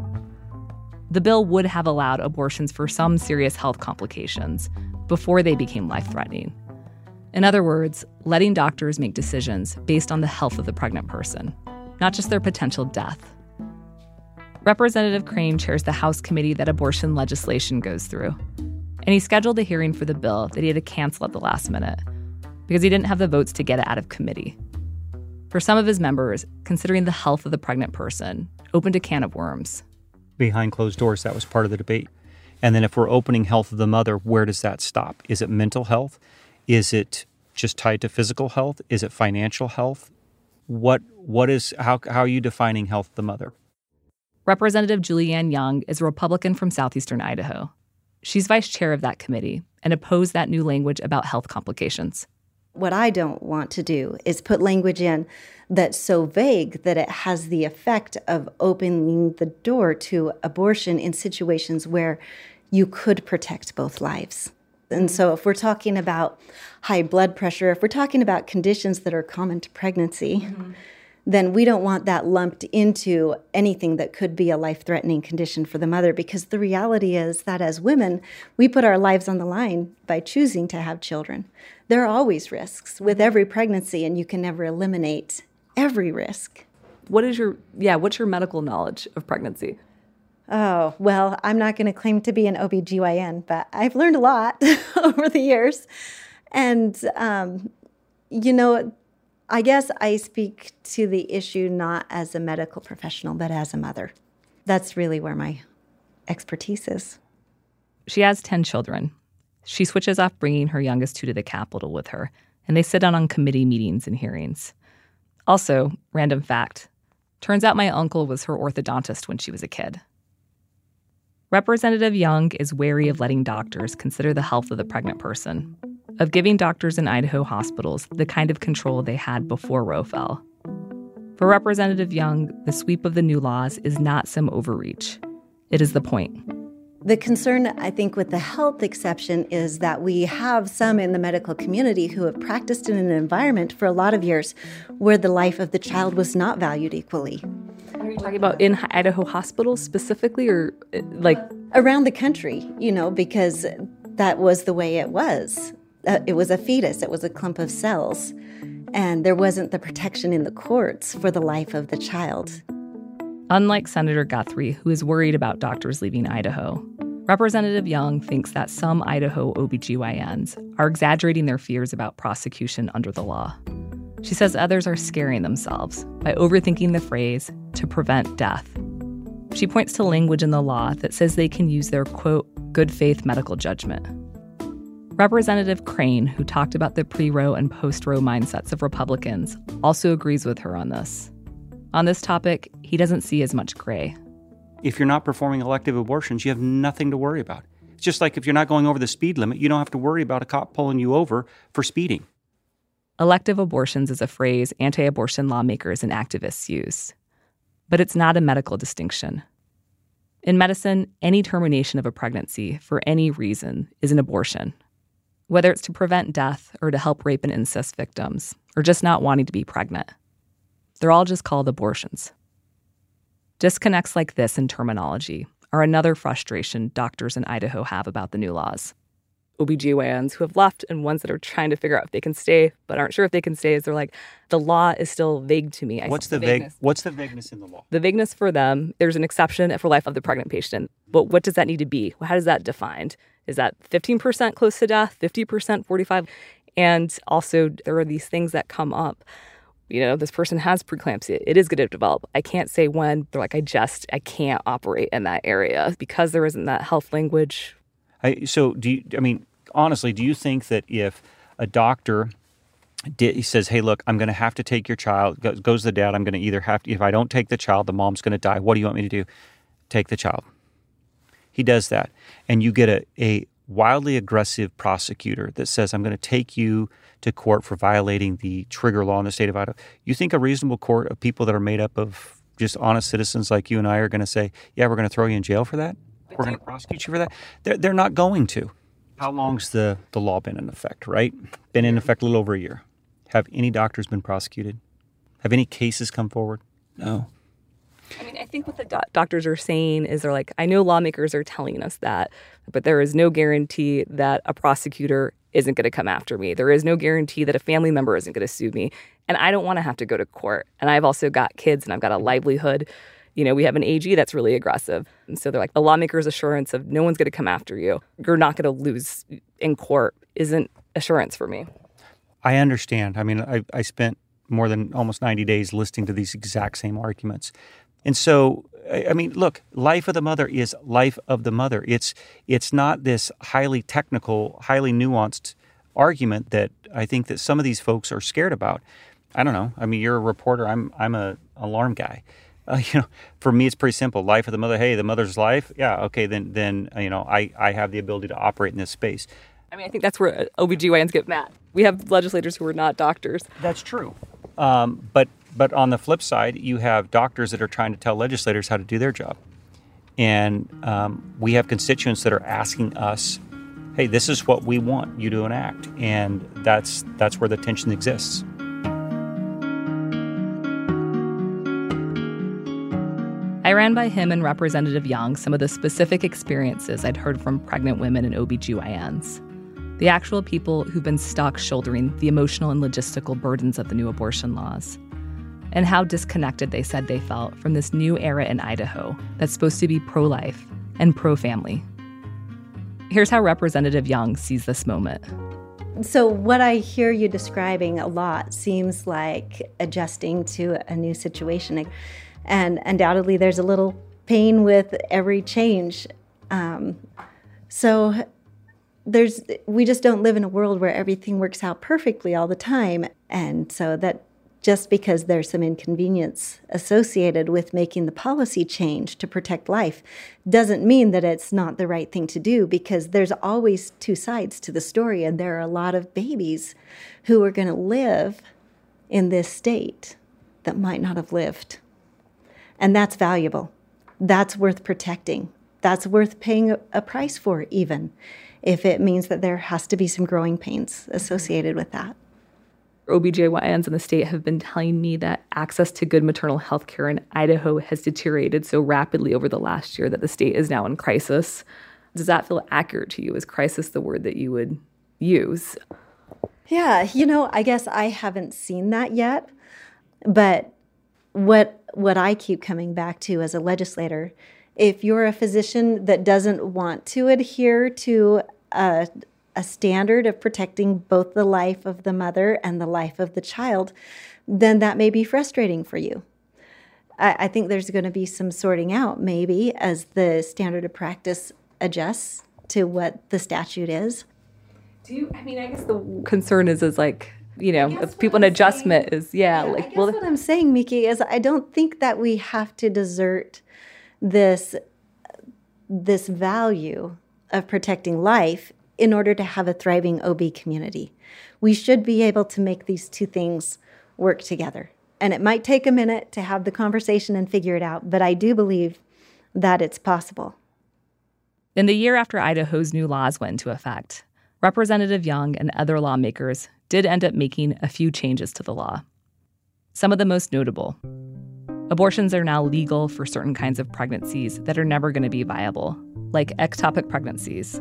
The bill would have allowed abortions for some serious health complications before they became life-threatening. In other words, letting doctors make decisions based on the health of the pregnant person, not just their potential death. Representative Crane chairs the House committee that abortion legislation goes through, and he scheduled a hearing for the bill that he had to cancel at the last minute because he didn't have the votes to get it out of committee. For some of his members, considering the health of the pregnant person opened a can of worms. Behind closed doors, that was part of the debate. And then if we're opening health of the mother, where does that stop? Is it mental health? Is it just tied to physical health? Is it financial health? What what is how how are you defining health of the mother? Representative Julianne Young is a Republican from southeastern Idaho. She's vice chair of that committee and opposed that new language about health complications. What I don't want to do is put language in that's so vague that it has the effect of opening the door to abortion in situations where you could protect both lives. And so if we're talking about high blood pressure, if we're talking about conditions that are common to pregnancy, mm-hmm. then we don't want that lumped into anything that could be a life-threatening condition for the mother, because the reality is that as women, we put our lives on the line by choosing to have children. There are always risks with every pregnancy, and you can never eliminate every risk. What is your, yeah, what's your medical knowledge of pregnancy? Oh, well, I'm not going to claim to be an O B G Y N, but I've learned a lot over the years. And, um, you know, I guess I speak to the issue not as a medical professional, but as a mother. That's really where my expertise is. She has ten children. She switches off bringing her youngest two to the Capitol with her, and they sit down on committee meetings and hearings. Also, random fact, turns out my uncle was her orthodontist when she was a kid. Representative Young is wary of letting doctors consider the health of the pregnant person, of giving doctors in Idaho hospitals the kind of control they had before Roe fell. For Representative Young, the sweep of the new laws is not some overreach. It is the point. The concern, I think, with the health exception is that we have some in the medical community who have practiced in an environment for a lot of years where the life of the child was not valued equally. Are you talking about in Idaho hospitals specifically, or like around the country, you know, because that was the way it was. Uh, it was a fetus. It was a clump of cells. And there wasn't the protection in the courts for the life of the child. Unlike Senator Guthrie, who is worried about doctors leaving Idaho, Representative Young thinks that some Idaho O B G Y Ns are exaggerating their fears about prosecution under the law. She says others are scaring themselves by overthinking the phrase, to prevent death. She points to language in the law that says they can use their, quote, good faith medical judgment. Representative Crane, who talked about the pre-Roe and post-Roe mindsets of Republicans, also agrees with her on this. On this topic, he doesn't see as much gray. If you're not performing elective abortions, you have nothing to worry about. It's just like if you're not going over the speed limit, you don't have to worry about a cop pulling you over for speeding. Elective abortions is a phrase anti-abortion lawmakers and activists use. But it's not a medical distinction. In medicine, any termination of a pregnancy for any reason is an abortion. Whether it's to prevent death or to help rape and incest victims, or just not wanting to be pregnant. They're all just called abortions. Disconnects like this in terminology are another frustration doctors in Idaho have about the new laws. O B G Y Ns who have left and ones that are trying to figure out if they can stay but aren't sure if they can stay is they're like, the law is still vague to me. I what's the vague? What's the vagueness in the law? The vagueness for them, there's an exception for life of the pregnant patient. But what does that need to be? How does that defined? Is that fifteen percent close to death, fifty percent, forty-five? And also there are these things that come up you know, this person has preeclampsia. It is going to develop. I can't say when. They're like, I just, I can't operate in that area because there isn't that health language. I, so do you, I mean, honestly, do you think that if a doctor did, he says, hey, look, I'm going to have to take your child, goes, goes the dad, I'm going to either have to, if I don't take the child, the mom's going to die. What do you want me to do? Take the child. He does that. And you get a, a wildly aggressive prosecutor that says, I'm going to take you to court for violating the trigger law in the state of Idaho. You think a reasonable court of people that are made up of just honest citizens like you and I are going to say, yeah, we're going to throw you in jail for that? We're going to prosecute you for that? They're, they're not going to. How long's the, the law been in effect, right? Been in effect a little over a year. Have any doctors been prosecuted? Have any cases come forward? No. I mean, I think what the do- doctors are saying is they're like, I know lawmakers are telling us that, but there is no guarantee that a prosecutor isn't going to come after me. There is no guarantee that a family member isn't going to sue me. And I don't want to have to go to court. And I've also got kids and I've got a livelihood. You know, we have an A G that's really aggressive. And so they're like, the lawmaker's assurance of no one's going to come after you, you're not going to lose in court, isn't assurance for me. I understand. I mean, I, I spent more than almost ninety days listening to these exact same arguments. And so, I mean, look, life of the mother is life of the mother. It's it's not this highly technical, highly nuanced argument that I think that some of these folks are scared about. I don't know. I mean, you're a reporter. I'm I'm a alarm guy. Uh, you know, for me, it's pretty simple. Life of the mother. Hey, the mother's life. Yeah. Okay. Then then you know, I I have the ability to operate in this space. I mean, I think that's where O B G Y Ns get mad. We have legislators who are not doctors. That's true. Um, but but on the flip side, you have doctors that are trying to tell legislators how to do their job. And um, we have constituents that are asking us, hey, this is what we want you to enact. And that's that's where the tension exists. I ran by him and Representative Young some of the specific experiences I'd heard from pregnant women and O B G Y Ns. The actual people who've been stuck shouldering the emotional and logistical burdens of the new abortion laws, and how disconnected they said they felt from this new era in Idaho that's supposed to be pro-life and pro-family. Here's how Representative Young sees this moment. So what I hear you describing a lot seems like adjusting to a new situation. And undoubtedly, there's a little pain with every change. Um, so there's we just don't live in a world where everything works out perfectly all the time. And so that just because there's some inconvenience associated with making the policy change to protect life doesn't mean that it's not the right thing to do, because there's always two sides to the story. And there are a lot of babies who are going to live in this state that might not have lived. And that's valuable. That's worth protecting. That's worth paying a, a price for, even if it means that there has to be some growing pains associated with that. O B G Y Ns in the state have been telling me that access to good maternal health care in Idaho has deteriorated so rapidly over the last year that the state is now in crisis. Does that feel accurate to you? Is crisis the word that you would use? Yeah, you know, I guess I haven't seen that yet. But what what I keep coming back to as a legislator, if you're a physician that doesn't want to adhere to a, a standard of protecting both the life of the mother and the life of the child, then that may be frustrating for you. I, I think there's going to be some sorting out, maybe, as the standard of practice adjusts to what the statute is. Do you, I mean, I guess the concern is, is like, you know, if people in adjustment saying, is, yeah, yeah like, I guess well, what I'm saying, Miki, is I don't think that we have to desert this this value of protecting life in order to have a thriving O B community. We should be able to make these two things work together. And it might take a minute to have the conversation and figure it out, but I do believe that it's possible. In the year after Idaho's new laws went into effect, Representative Young and other lawmakers did end up making a few changes to the law. Some of the most notable: abortions are now legal for certain kinds of pregnancies that are never going to be viable, like ectopic pregnancies.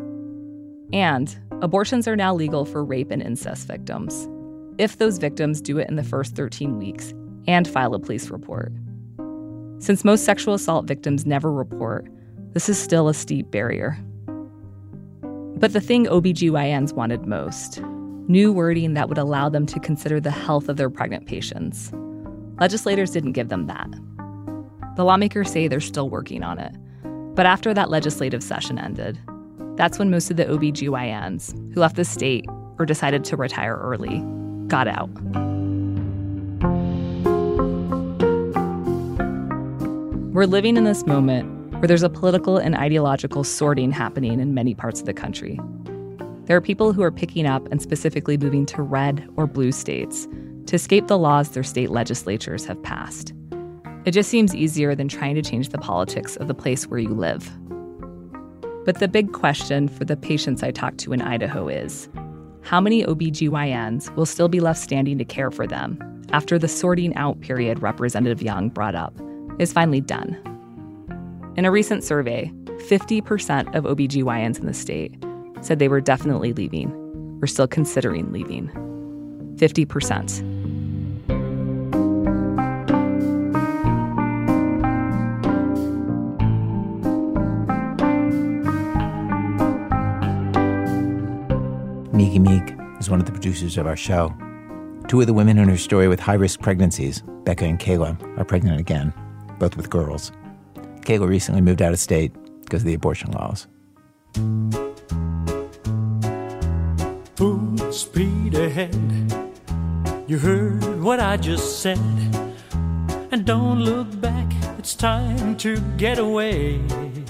And abortions are now legal for rape and incest victims, if those victims do it in the first thirteen weeks and file a police report. Since most sexual assault victims never report, this is still a steep barrier. But the thing O B G Y Ns wanted most, new wording that would allow them to consider the health of their pregnant patients. Legislators didn't give them that. The lawmakers say they're still working on it. But after that legislative session ended, that's when most of the O B G Y Ns who left the state or decided to retire early got out. We're living in this moment where there's a political and ideological sorting happening in many parts of the country. There are people who are picking up and specifically moving to red or blue states to escape the laws their state legislatures have passed. It just seems easier than trying to change the politics of the place where you live. But the big question for the patients I talked to in Idaho is, how many O B G Y Ns will still be left standing to care for them after the sorting out period Representative Young brought up is finally done? In a recent survey, fifty percent of O B G Y Ns in the state said they were definitely leaving or still considering leaving. fifty percent. Miki Meek is one of the producers of our show. Two of the women in her story with high-risk pregnancies, Becca and Kayla, are pregnant again, both with girls. Kayla recently moved out of state because of the abortion laws. Full speed ahead. You heard what I just said. And don't look back, it's time to get away.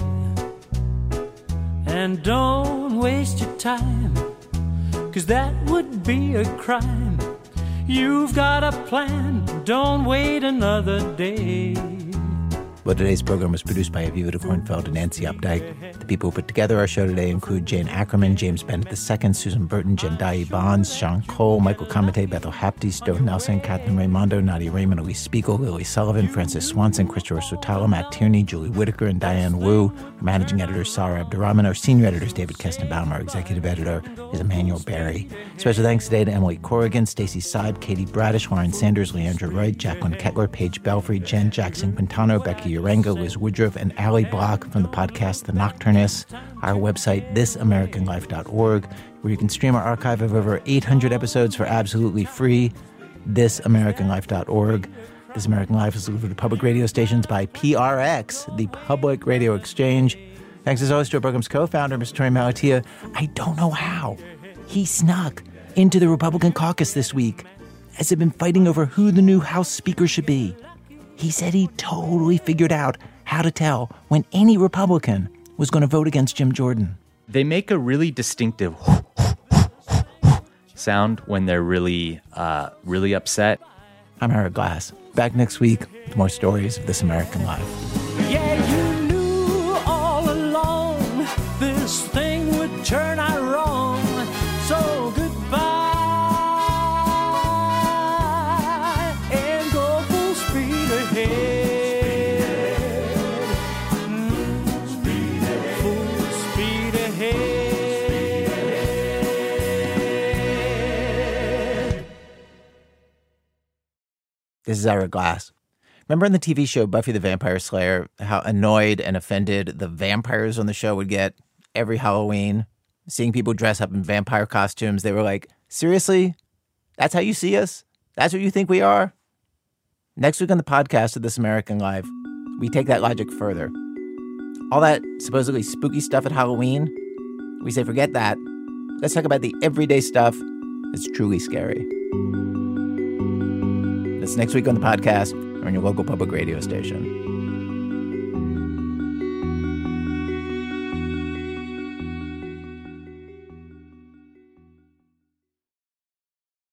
And don't waste your time, 'cause that would be a crime. You've got a plan, don't wait another day. Well, today's program was produced by Aviva de Kornfeld and Nancy Updike. The people who put together our show today include Jane Ackerman, James Bennett the Second, Susan Burton, Jendai Bonds, Sean Cole, Michael Kamate, Bethel Hapti, Stowe Nelson, Catherine Raimondo, Nadia Raymond, Elise Spiegel, Lily Sullivan, Francis Swanson, Christopher Sotalo, Matt Tierney, Julie Whitaker, and Diane Wu. Our managing editor is Sarah Abdurrahman. Our senior editor is David Kestenbaum. Our executive editor is Emmanuel Barry. Special thanks today to Emily Corrigan, Stacey Seib, Katie Bradish, Warren Sanders, Leandra Wright, Jacqueline Kettler, Paige Belfry, Jen Jackson Quintano, Becky Urenga, Liz Woodruff, and Allie Block from the podcast The Nocturnists. Our website, this american life dot org, where you can stream our archive of over eight hundred episodes for absolutely free, this american life dot org. This American Life is delivered to public radio stations by P R X, the Public Radio Exchange. Thanks as always to our program's co-founder, Mister Tony Malatia. I don't know how he snuck into the Republican caucus this week as they've been fighting over who the new House Speaker should be. He said he totally figured out how to tell when any Republican was going to vote against Jim Jordan. They make a really distinctive sound when they're really, uh, really upset. I'm Eric Glass. Back next week with more stories of This American Life. Yeah, you knew all along this thing would turn out wrong. So goodbye and go full speed ahead. This is Ira Glass. Remember on the T V show Buffy the Vampire Slayer, how annoyed and offended the vampires on the show would get every Halloween? Seeing people dress up in vampire costumes, they were like, seriously? That's how you see us? That's what you think we are? Next week on the podcast of This American Life, we take that logic further. All that supposedly spooky stuff at Halloween, we say forget that. Let's talk about the everyday stuff that's truly scary. That's next week on the podcast or on your local public radio station.